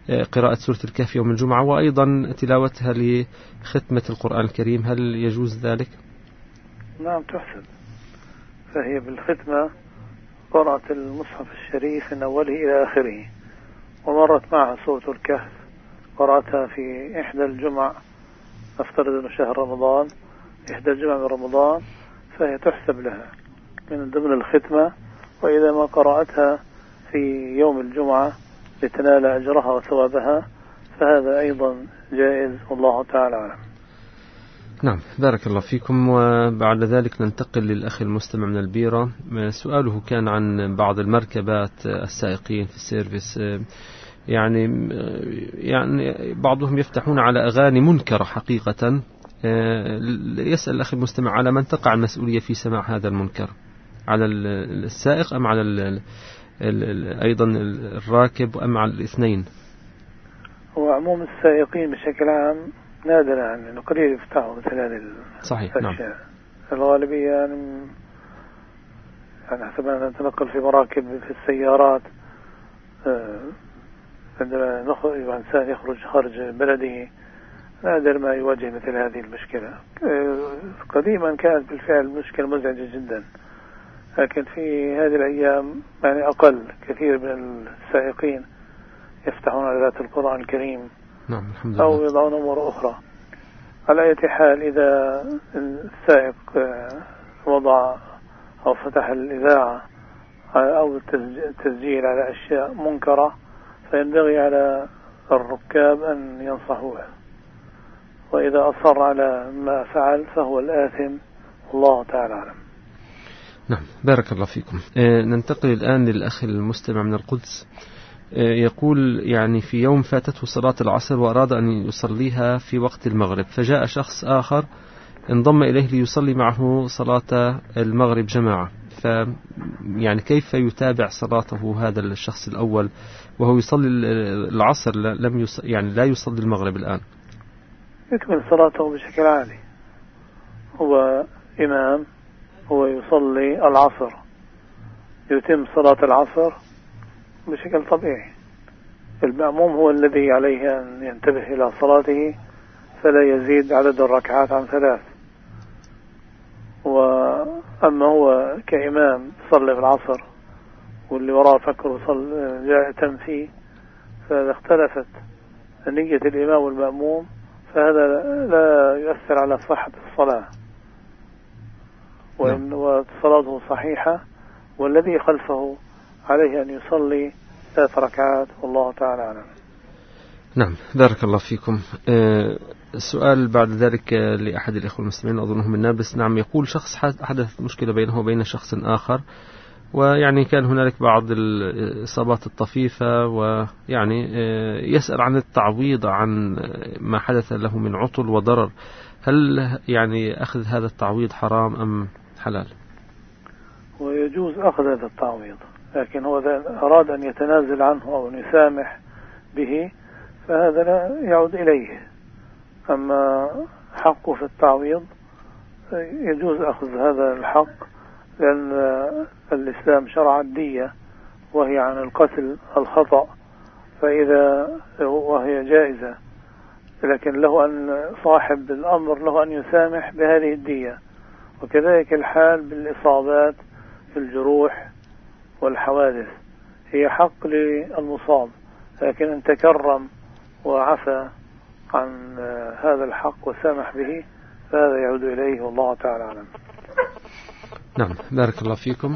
قراءة سورة الكهف يوم الجمعة وأيضا تلاوتها لختمة القرآن الكريم، هل يجوز ذلك؟ نعم تحسن، فهي بالختمة قرأت المصحف الشريف من أوله إلى آخره، ومرت معها سورة الكهف قرأتها في إحدى الجمع، نفترض أنه شهر رمضان، إحدى الجمع من رمضان، فهي تحسب لها من ضمن الختمة. وإذا ما قرأتها في يوم الجمعة لتنال أجرها وثوابها فهذا أيضا جائز، والله تعالى أعلم. نعم، بارك الله فيكم. وبعد ذلك ننتقل للأخ المستمع من البيرة. سؤاله كان عن بعض المركبات السائقين في السيرفيس، يعني بعضهم يفتحون على أغاني منكرة حقيقة. يسأل الأخ المستمع على من تقع المسؤولية في سماع هذا المنكر، على السائق أم على أيضا الراكب أم على الاثنين؟ هو عموم السائقين بشكل عام نادرا يعني قليل يفتحوا مثل هذه صحيح. الأشياء. نعم. الغالبية يعني حسب أن نتنقل في مراكب في السيارات، عندما إنسان يخرج خارج بلده نادر ما يواجه مثل هذه المشكلة. قديما كانت بالفعل مشكلة مزعجة جدا، لكن في هذه الأيام يعني أقل كثير من السائقين يفتحون آيات القرآن الكريم. نعم الحمد لله. أو يضعون أمور أخرى. على أي حال إذا السائق وضع أو فتح الإذاعة أو التسجيل على أشياء منكرة فينبغي على الركاب أن ينصحوه، وإذا أصر على ما فعل فهو الآثم، والله تعالى أعلم. نعم بارك الله فيكم. ننتقل الآن للأخ المستمع من القدس. يقول يعني في يوم فاتته صلاة العصر وأراد أن يصليها في وقت المغرب، فجاء شخص آخر انضم إليه ليصلي معه صلاة المغرب جماعة، يعني كيف يتابع صلاته هذا الشخص الأول وهو يصلي العصر يعني لا يصلي المغرب الآن؟ يكمل صلاته بشكل عادي، هو إمام، هو يصلي العصر، يتم صلاة العصر بشكل طبيعي. المأموم هو الذي عليه أن ينتبه إلى صلاته فلا يزيد عدد الركعات عن 3. وأما هو كإمام صلى في العصر واللي وراه فكر جاء تم فيه، فإذا اختلفت نية الإمام والمأموم فهذا لا يؤثر على صحة الصلاة، وصلاته صحيحة، والذي خلفه عليه أن يصلي 3 ركعات، والله تعالى أعلم. نعم بارك الله فيكم. السؤال بعد ذلك لأحد الإخوة المسلمين أظنه من نابلس. نعم، يقول شخص حدثت مشكلة بينه وبين شخص آخر، ويعني كان هنالك بعض الإصابات الطفيفة، ويعني يسأل عن التعويض عن ما حدث له من عطل وضرر. هل يعني أخذ هذا التعويض حرام أم حلال؟ ويجوز أخذ هذا التعويض، لكن هو إذا أراد أن يتنازل عنه أو أن يسامح به فهذا لا يعود إليه. أما حقه في التعويض يجوز أخذ هذا الحق، لأن الإسلام شرع الدية وهي عن القتل الخطأ، وهي جائزة، لكن له أن صاحب الأمر له أن يسامح بهذه الدية. وكذلك الحال بالإصابات في الجروح والحوادث، هي حق للمصاب، لكن إن تكرم وعفى عن هذا الحق وسامح به فهذا يعود إليه، والله تعالى أعلم. نعم بارك الله فيكم.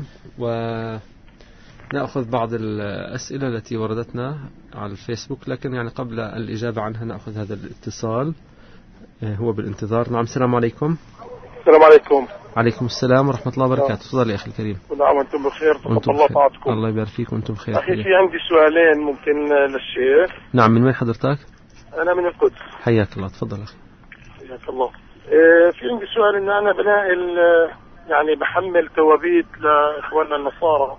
ونأخذ بعض الأسئلة التي وردتنا على الفيسبوك، لكن يعني قبل الإجابة عنها نأخذ هذا الاتصال، هو بالانتظار. نعم السلام عليكم. السلام عليكم. عليكم السلام ورحمة الله وبركاته. تفضل يا أخي الكريم. نعم وأنتم بخير، تفضل الله طاعتكم. الله يبارك فيك وأنتم بخير. أخي في عندي سؤالين ممكن للشيخ. نعم، من وين حضرتك؟ أنا من القدس. حياك الله، تفضل أخي. حياك الله. في عندي سؤال إن أنا بناقل يعني بحمل توابيت لإخواننا النصارى،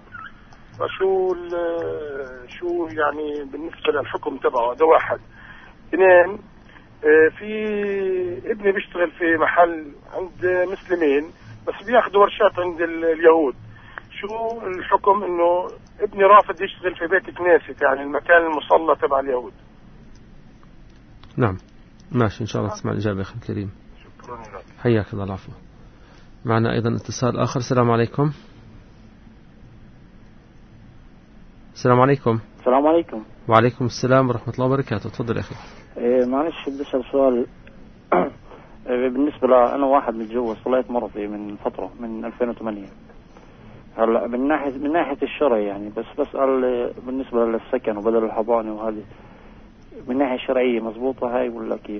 شو يعني بالنسبة للحكم تبعه؟ ده واحد. 2، في ابني بيشتغل في محل عند مسلمين بس بياخذوا ورشات عند اليهود. شو الحكم انه ابني رافض يشتغل في بيت كنيسة، يعني المكان المصلى تبع اليهود؟ نعم ماشي إن شاء الله تسمع الإجابة أخي الكريم. شكرا لك. حياك الله. العفو. معنا أيضا اتصال آخر. السلام عليكم. السلام عليكم. السلام عليكم. وعليكم السلام ورحمة الله وبركاته. تفضل يا أخي. معلش بدي أسأل سؤال. بالنسبة لأنا واحد متجوز طلعت مرضي من فترة من 2008. هلا من ناحية الشرع يعني بس بسأل بالنسبة للسكن وبدل الحضانة وهذه من ناحية شرعية مزبوطة هاي ولا كيف؟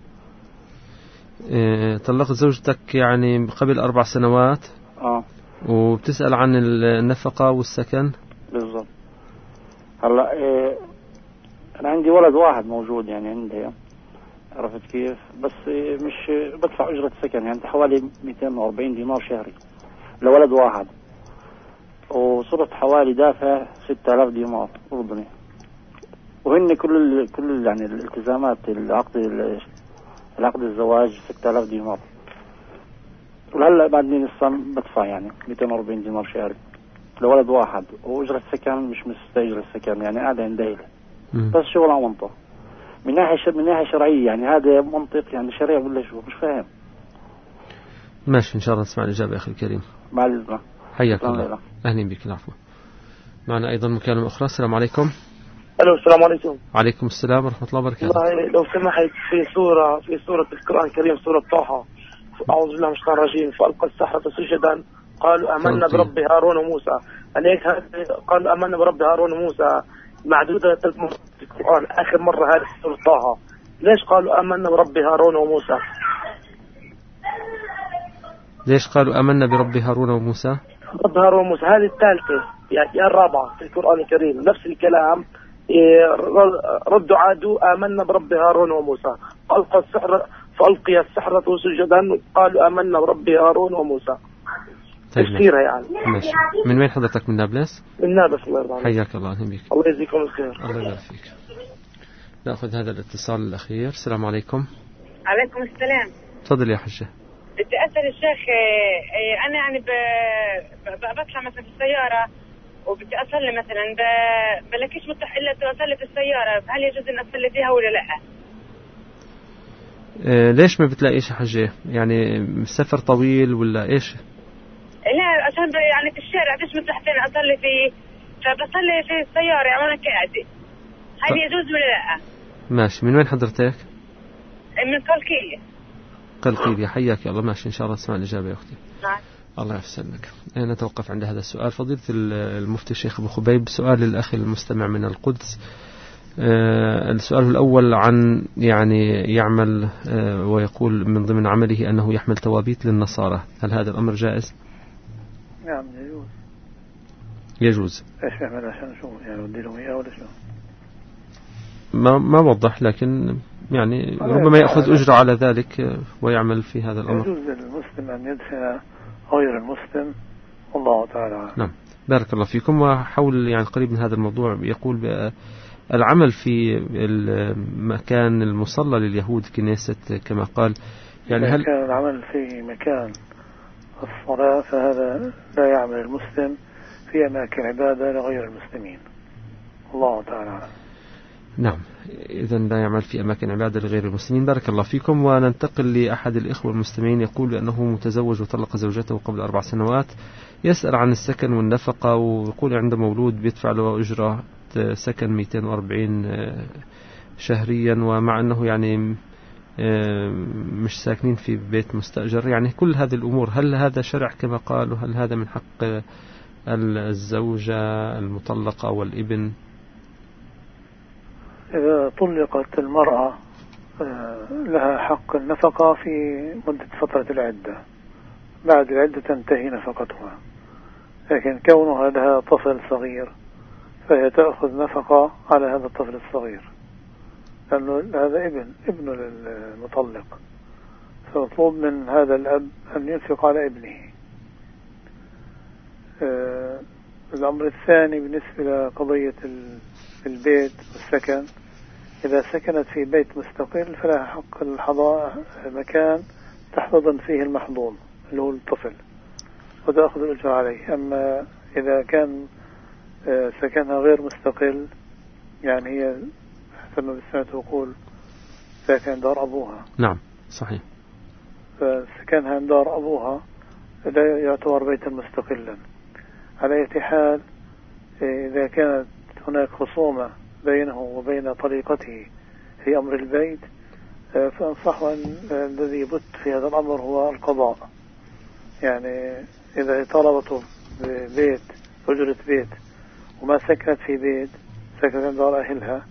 طلقت زوجتك يعني قبل 4 سنوات. وبتسأل عن النفقة والسكن. بالضبط. هلا أنا عندي ولد واحد موجود يعني عندي، عرفت كيف؟ بس مش بدفع أجرة سكن يعني حوالي 240 دينار شهري لولد واحد، وصرت حوالي دافع 6000 دينار أردني، وهن كل يعني الالتزامات العقد الزواج 6000 دينار، وهلا بعدني لسه بدفع يعني 240 دينار شهري لولد واحد، وأجرة سكن مش مستأجر السكن يعني قاعدة عندي بس شغل على منطقة من ناحية شرعية يعني هذا منطق يعني شرعي ولا شو مش فاهم. ماشي إن شاء الله نسمع الإجابة أخي الكريم. مع الإذن. حياك الله. أهلا بك. العفو. معنا أيضا مكالمة أخرى. السلام عليكم. ألو السلام عليكم. وعليكم السلام ورحمة الله وبركاته. والله لو سمحت في سورة القرآن الكريم سورة طه أعوذ بالله من الشيطان الرجيم فألقى السحرة سجدا قالوا آمنا برب هارون وموسى. عليك قالوا آمنا برب هارون وموسى معدودة في القرآن آخر مرة هذه سورة طه. ليش قالوا آمنا برب هارون وموسى؟ ليش قالوا آمنا برب هارون وموسى؟ رب هارون وموسى هذه الثالثة يعني الرابعة في القرآن الكريم نفس الكلام. ردوا عادوا آمنا برب هارون وموسى فألقي السحرة سجدا قالوا آمنا برب هارون وموسى. تفسيرها يعني. ماشي. من وين حضرتك؟ من نابلس؟ من نابلس. الله يرضى عليك. حياك الله. أهلا بك. الله يجزيكم الخير. الله يبارك فيك. نأخذ هذا الاتصال الأخير. السلام عليكم. عليكم السلام. تفضل يا حجة. بدي أسأل الشيخ أنا يعني بطلع مثلا في السيارة وبدي أصلي مثلا بلاقيش مفتاح إلا أصلي في السيارة، هل يجوز أن أصلي فيها ولا لا؟ ليش ما بتلاقيش يا حجة؟ يعني سفر طويل ولا إيش؟ لا عشان يعني في الشارع فيش مفتاح فين أصلي فيه فبصلي في السيارة يعني وأنا قاعدة، هل يجوز ولا لا؟ ماشي. من وين حضرتك؟ من قلقية. قلقية. حياك الله. ماشي إن شاء الله تسمع الإجابة يا أختي. نعم. الله يحسنك. نتوقف عند هذا السؤال. فضيلة المفتي الشيخ أبو خبيب، سؤال للأخ المستمع من القدس. السؤال الأول عن يعني يعمل ويقول من ضمن عمله أنه يحمل توابيت للنصارى، هل هذا الأمر جائز؟ نعم يجوز. يجوز. ايش يعمل عشان شو يعني ودي لهم اياه ولا شو؟ ما وضح، لكن يعني ربما يأخذ أجرة على ذلك ويعمل في هذا الأمر. يجوز للمسلم أن يدفع غير المسلم والله تعالى. نعم. بارك الله فيكم. وحول يعني قريب من هذا الموضوع يقول العمل في المكان المصلى لليهود كنيسة كما قال، يعني هل كان العمل في مكان الصلاة فهذا لا يعمل المسلم في أماكن عبادة لغير المسلمين الله تعالى. نعم. إذن لا يعمل في أماكن عبادة لغير المسلمين. بارك الله فيكم. وننتقل لأحد الإخوة المستمعين يقول بأنه متزوج وطلق زوجته قبل 4 سنوات، يسأل عن السكن والنفقة، ويقول عنده مولود بيدفع له أجرة سكن 240 شهريا، ومع أنه يعني مش ساكنين في بيت مستأجر. يعني كل هذه الأمور هل هذا شرع كما قال، وهل هذا من حق الزوجة المطلقة والابن؟ إذا طلقت المرأة لها حق النفقة في مدة فترة العدة، بعد العدة تنتهي نفقتها، لكن كونها لها طفل صغير فهي تأخذ نفقة على هذا الطفل الصغير، لأنه هذا ابن للمطلق، فمطلوب من هذا الأب أن ينفق على ابنه. الأمر الثاني بالنسبة لقضية البيت والسكن، إذا سكنت في بيت مستقل فلها حق مكان تحتضن فيه المحضون اللي هو الطفل وتأخذ الأجر عليه. أما إذا كان سكنها غير مستقل، يعني هي حسب ما سمعت يقول ساكن دار أبوها. نعم صحيح. فسكنها من دار أبوها لا يعتبر بيتا مستقلا. على أي حال إذا كانت هناك خصومة بينه وبين طليقته في أمر البيت فأنصح أن الذي يبت في هذا الأمر هو القضاء. يعني إذا طلبته بيت أجرة بيت وما سكنت في بيت، سكنت دار أهلها،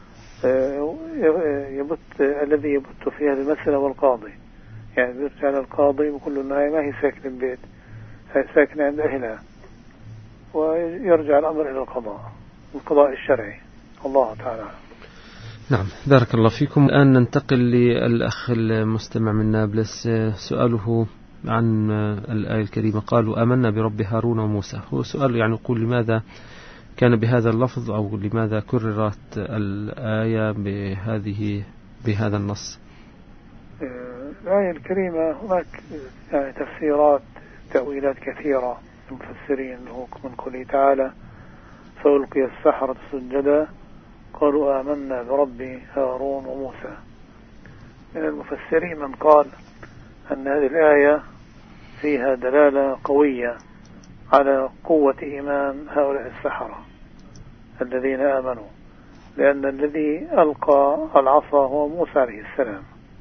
الذي يبت في هذه المسألة والقاضي، يعني بيرجع للقاضي وكل النهاية ما هي ساكنة ببيت، هي ساكنة عند أهلها، ويرجع الأمر إلى القضاء الشرعي. الله تعالى. نعم بارك الله فيكم. الآن ننتقل للأخ المستمع من نابلس، سؤاله عن الآية الكريمة قالوا آمنا برب هارون وموسى. هو سؤال يعني يقول لماذا كان بهذا اللفظ أو لماذا كررت الآية بهذا النص؟ الآية الكريمة هناك يعني تفسيرات تأويلات كثيرة المفسرين من قوله تعالى فألقي السحرة سجدا قالوا آمنا برب هارون وموسى. من المفسرين من قال أن هذه الآية فيها دلالة قوية على قوة إيمان هؤلاء السحرة الذين آمنوا، لأن الذي ألقى العصا هو موسى عليه السلام.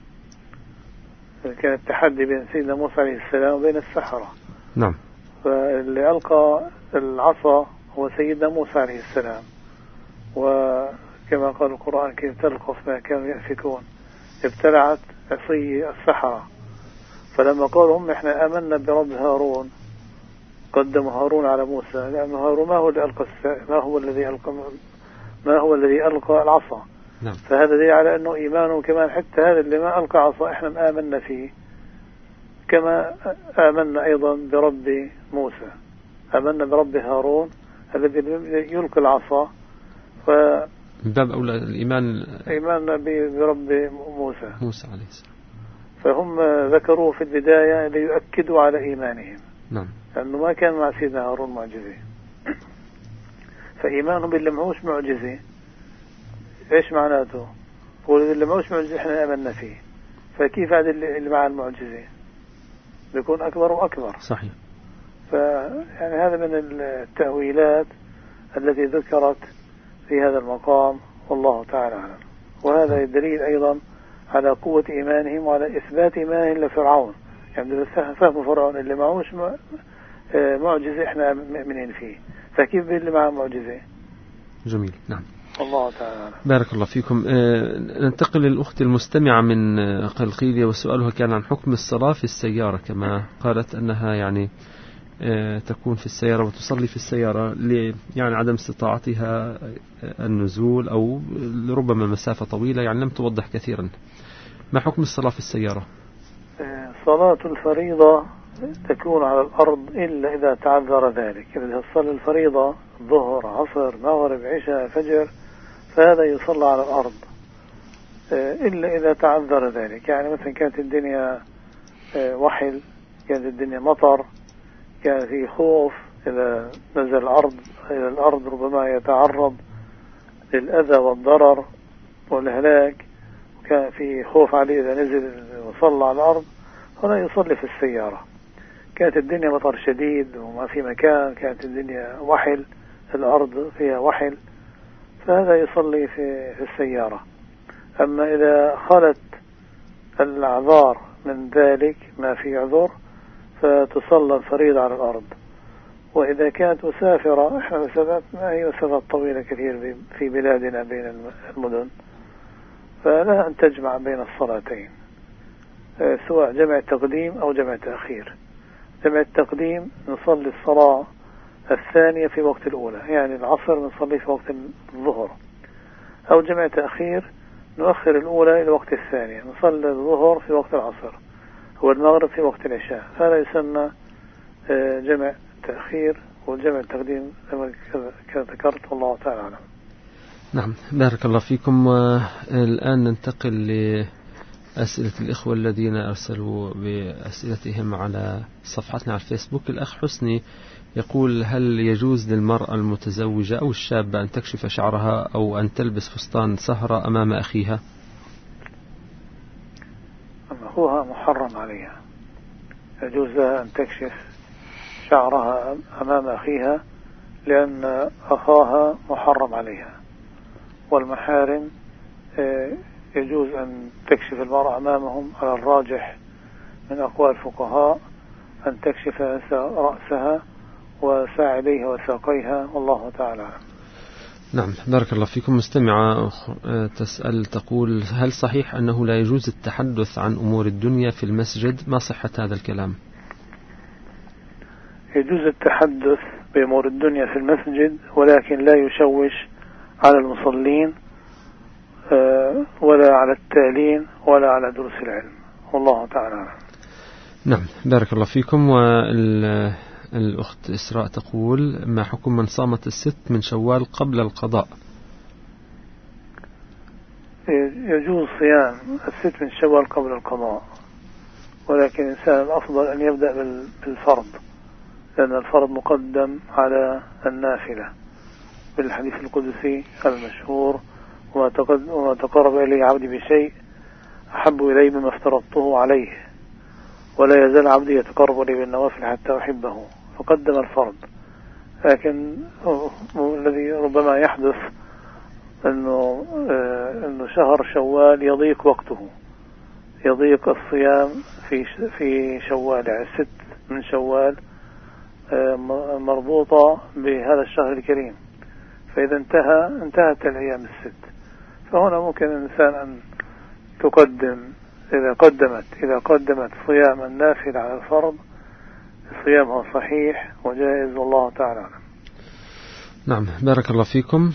كان التحدي بين سيدنا موسى عليه السلام وبين السحرة. نعم. فاللي ألقى العصا هو سيدنا موسى عليه السلام، وكما قال القرآن كيف تلقف ما كانوا يأفكون، ابتلعت عصي السحرة. فلما قالوا هم احنا آمنا برب هارون قدموا هارون على موسى، لأن هارون ما هو الذي ألقى العصا. نعم. فهذا دليل على أنه إيمانه كمان حتى هذا اللي ما ألقى عصا احنا آمنا فيه، كما آمنا أيضا برب موسى، آمنا برب هارون الذي يلقي العصا. من باب أولى الإيمان برب موسى عليه السلام. فهم ذكروه في البداية ليؤكدوا على إيمانهم. نعم. لأنه ما كان مع سيدنا هارون معجزة، فإيمانهم باللي معوش معجزة إيش معناته؟ هو اللي معوش معجزة إحنا آمنا فيه، فكيف هذا اللي مع المعجزة بيكون أكبر وأكبر. صحيح. يعني هذا من التأويلات التي ذكرت في هذا المقام، والله تعالى أعلم. وهذا الدليل أيضا على قوة إيمانهم وعلى إثبات إيمانهم لفرعون، يعني فهم فرعون اللي معوش معجزة إحنا مؤمنين فيه، فكيف باللي معه معجزة؟ جميل. نعم. الله تعالى. بارك الله فيكم. ننتقل للأخت المستمعة من قلقيلية، وسؤالها كان عن حكم الصلاة في السيارة، كما قالت أنها يعني تكون في السيارة وتصلي في السيارة يعني عدم استطاعتها النزول أو ربما مسافة طويلة، يعني لم توضح كثيرا. ما حكم الصلاة في السيارة؟ صلاة الفريضة تكون على الأرض إلا إذا تعذر ذلك. إذا تصلي الفريضة ظهر عصر مغرب عشاء فجر فهذا يصلى على الأرض إلا إذا تعذر ذلك. يعني مثلا كانت الدنيا وحل، كانت الدنيا مطر، كان في خوف إذا نزل إلى الأرض ربما يتعرض للأذى والضرر والهلاك، وكان في خوف عليه إذا نزل وصلى على الأرض هنا يصلي في السيارة. كانت الدنيا مطر شديد وما في مكان، كانت الدنيا وحل، الأرض فيها وحل، فهذا يصلي في السيارة. أما إذا خلت الأعذار من ذلك ما في عذر فتصلى الفريضة على الأرض. وإذا كانت مسافرة، إحنا مسافات ما هي مسافات طويلة كثير في بلادنا بين المدن، فلا أن تجمع بين الصلاتين، سواء جمع تقديم أو جمع تأخير. جمع التقديم نصلي الصلاة الثانية في وقت الأولى، يعني العصر نصلي في وقت الظهر، أو جمع تأخير نؤخر الأولى إلى وقت الثانية، نصلي الظهر في وقت العصر والمغرب في وقت العشاء. هذا يسمى جمع تأخير والجمع التقديم كما ذكرت، والله تعالى أعلم. نعم بارك الله فيكم. الآن ننتقل لأسئلة الإخوة الذين أرسلوا بأسئلتهم على صفحتنا على الفيسبوك. الأخ حسني يقول: هل يجوز للمرأة المتزوجة أو الشابة أن تكشف شعرها أو أن تلبس فستان سهرة أمام أخيها؟ محرم عليها، يجوز لها أن تكشف شعرها أمام أخيها لأن أخاها محرم عليها. والمحارم يجوز أن تكشف المرأة أمامهم على الراجح من أقوال الفقهاء أن تكشف رأسها وساعديها وساقيها، والله تعالى. نعم، بارك الله فيكم. مستمعة تسأل تقول: هل صحيح أنه لا يجوز التحدث عن أمور الدنيا في المسجد؟ ما صحة هذا الكلام؟ يجوز التحدث بأمور الدنيا في المسجد، ولكن لا يشوش على المصلين ولا على التعليم ولا على دروس العلم، والله تعالى. نعم، بارك الله فيكم. والأخت إسراء تقول: ما حكم من صامت الست من شوال قبل القضاء؟ يجوز صيام الست من شوال قبل القضاء، ولكن الإنسان الأفضل أن يبدأ بالفرض، لأن الفرض مقدم على النافلة بالحديث القدسي المشهور: وما تقرب إلي عبدي بشيء أحب إلي مما افترضته عليه، ولا يزال عبدي يتقرب إلي بالنوافل حتى أحبه، فقدم الفرض. لكن الذي ربما يحدث أنه شهر شوال يضيق وقته، يضيق الصيام في شوال، يعني الست من شوال مربوطة بهذا الشهر الكريم، فإذا انتهت الأيام الست، فهنا ممكن الإنسان أن تقدم إذا قدمت صيام النافل على الفرض صيامها صحيح وجائز، والله تعالى. نعم، بارك الله فيكم.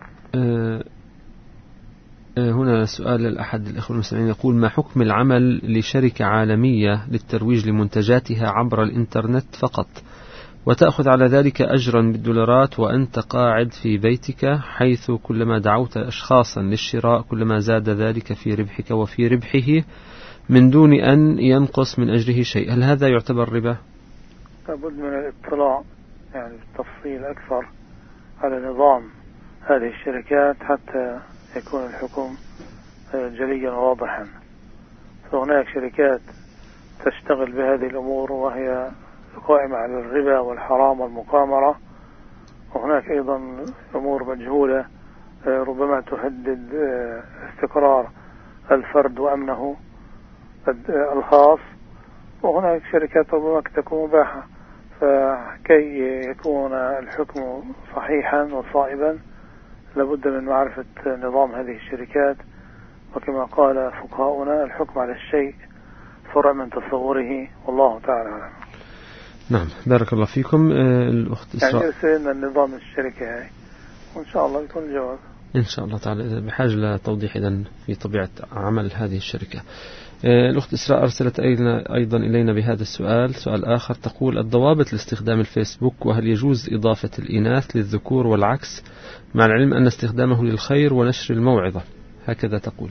هنا سؤال لأحد الإخوة المستمعين يقول: ما حكم العمل لشركة عالمية للترويج لمنتجاتها عبر الإنترنت فقط، وتأخذ على ذلك أجرا بالدولارات وأنت قاعد في بيتك، حيث كلما دعوت أشخاصا للشراء كلما زاد ذلك في ربحك وفي ربحه من دون أن ينقص من أجره شيء، هل هذا يعتبر ربا؟ لابد من الاطلاع يعني بالتفصيل أكثر على نظام هذه الشركات حتى يكون الحكم جليا وواضحا. فهناك شركات تشتغل بهذه الأمور وهي قائمة على الربا والحرام والمقامرة، وهناك أيضا أمور مجهولة ربما تهدد استقرار الفرد وأمنه الخاص، وهناك شركات ربما تكون مباحة. فكي يكون الحكم صحيحا وصائبا لابد من معرفة نظام هذه الشركات، وكما قال فقهاؤنا: الحكم على الشيء فرع من تصوره، والله تعالى. نعم، بارك الله فيكم. الأخت إسراء يعني يرسلنا النظام الشركة هاي وإن شاء الله يكون الجواب إن شاء الله تعالى، بحاجة لتوضيح إذن في طبيعة عمل هذه الشركة. الأخت إسراء أرسلت أيضا إلينا بهذا السؤال، سؤال آخر، تقول: الضوابط لاستخدام الفيسبوك، وهل يجوز إضافة الإناث للذكور والعكس، مع العلم أن استخدامه للخير ونشر الموعظة؟ هكذا تقول.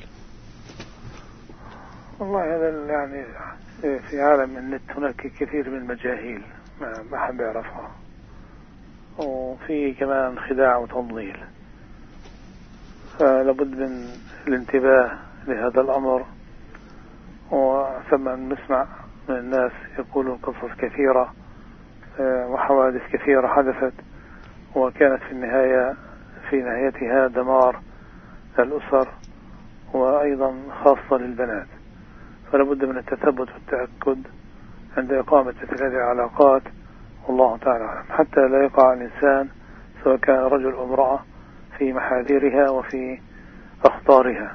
والله هذا يعني في عالم النت هناك كثير من المجاهيل ما حد يعرفها، وفي كمان خداع وتضليل، فلابد من الانتباه لهذا الأمر. وثم نسمع من الناس يقولون قصص كثيرة وحوادث كثيرة حدثت وكانت في نهايتها دمار الأسر وأيضا خاصة للبنات، فلابد من التثبت والتأكد عند إقامة مثل هذه العلاقات، والله تعالى أعلم، حتى لا يقع الإنسان سواء كان رجل أو امرأة في محاذيرها وفي أخطارها.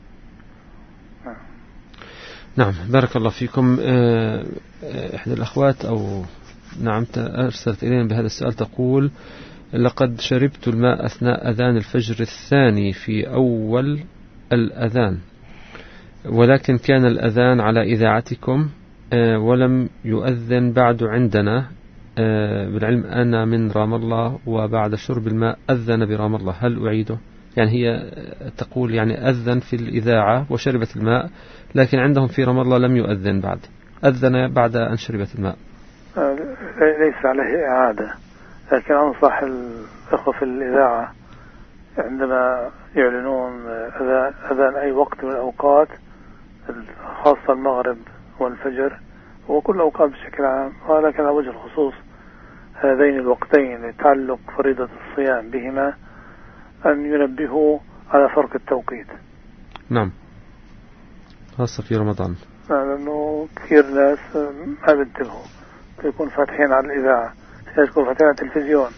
نعم، بارك الله فيكم. إحدى الأخوات أرسلت إلينا بهذا السؤال، تقول: لقد شربت الماء أثناء أذان الفجر الثاني في أول الأذان، ولكن كان الأذان على إذاعتكم ولم يؤذن بعد عندنا، بالعلم أنا من رام الله، وبعد شرب الماء أذن برام الله، هل أعيده؟ يعني هي تقول يعني أذن في الإذاعة وشربت الماء، لكن عندهم في رام الله لم يؤذن بعد، أذن بعد أن شربت الماء. ليس عليه إعادة، لكن أنصح الأخوة في الإذاعة عندما يعلنون أذان أي وقت من الأوقات خاصة المغرب والفجر وكل الأوقات بشكل عام، ولكن على وجه الخصوص هذين الوقتين لتعلق فريضة الصيام بهما أن ينبهوا على فرق التوقيت. نعم، خاصة في رمضان، لأنه كثير ناس ما بينتبهوا، يكون فاتحين على الإذاعة، يكون فاتحين على التلفزيون،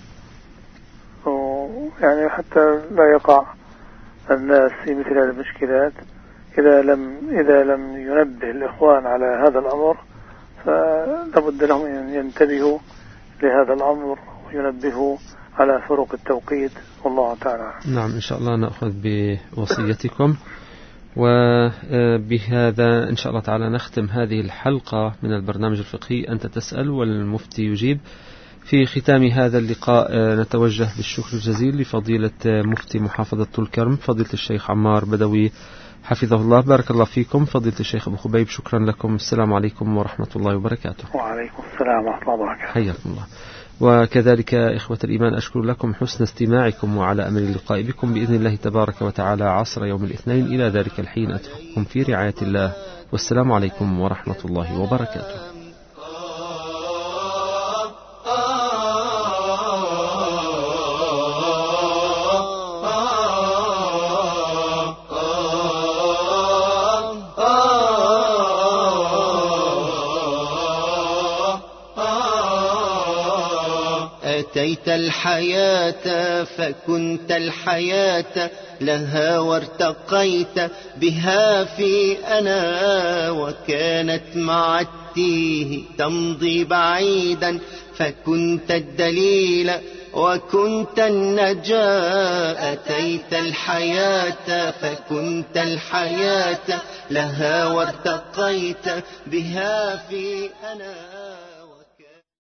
يعني حتى لا يقع الناس في مثل هذه المشكلات إذا لم ينبه الإخوان على هذا الأمر، فلابد لهم أن ينتبهوا لهذا الأمر وينبهوا على فروق التوقيت، والله تعالى. نعم، إن شاء الله نأخذ بوصيتكم. وبهذا إن شاء الله تعالى نختم هذه الحلقة من البرنامج الفقهي أنت تسأل والمفتي يجيب. في ختام هذا اللقاء نتوجه بالشكر الجزيل لفضيلة مفتي محافظة طول كرم فضيلة الشيخ عمار بدوي حفظه الله. بارك الله فيكم فضيلة الشيخ أبو خبيب، شكرا لكم. السلام عليكم ورحمة الله وبركاته. وعليكم السلام ورحمة الله وبركاته. حياكم الله. وكذلك إخوة الإيمان أشكر لكم حسن استماعكم، وعلى أمل اللقاء بكم بإذن الله تبارك وتعالى عصر يوم الاثنين. إلى ذلك الحين أترككم في رعاية الله، والسلام عليكم ورحمة الله وبركاته. أتيت الحياة فكنت الحياة لها وارتقيت بها في أنا، وكانت مع التيه تمضي بعيدا فكنت الدليل وكنت النجاة. أتيت الحياة فكنت الحياة لها وارتقيت بها في أنا.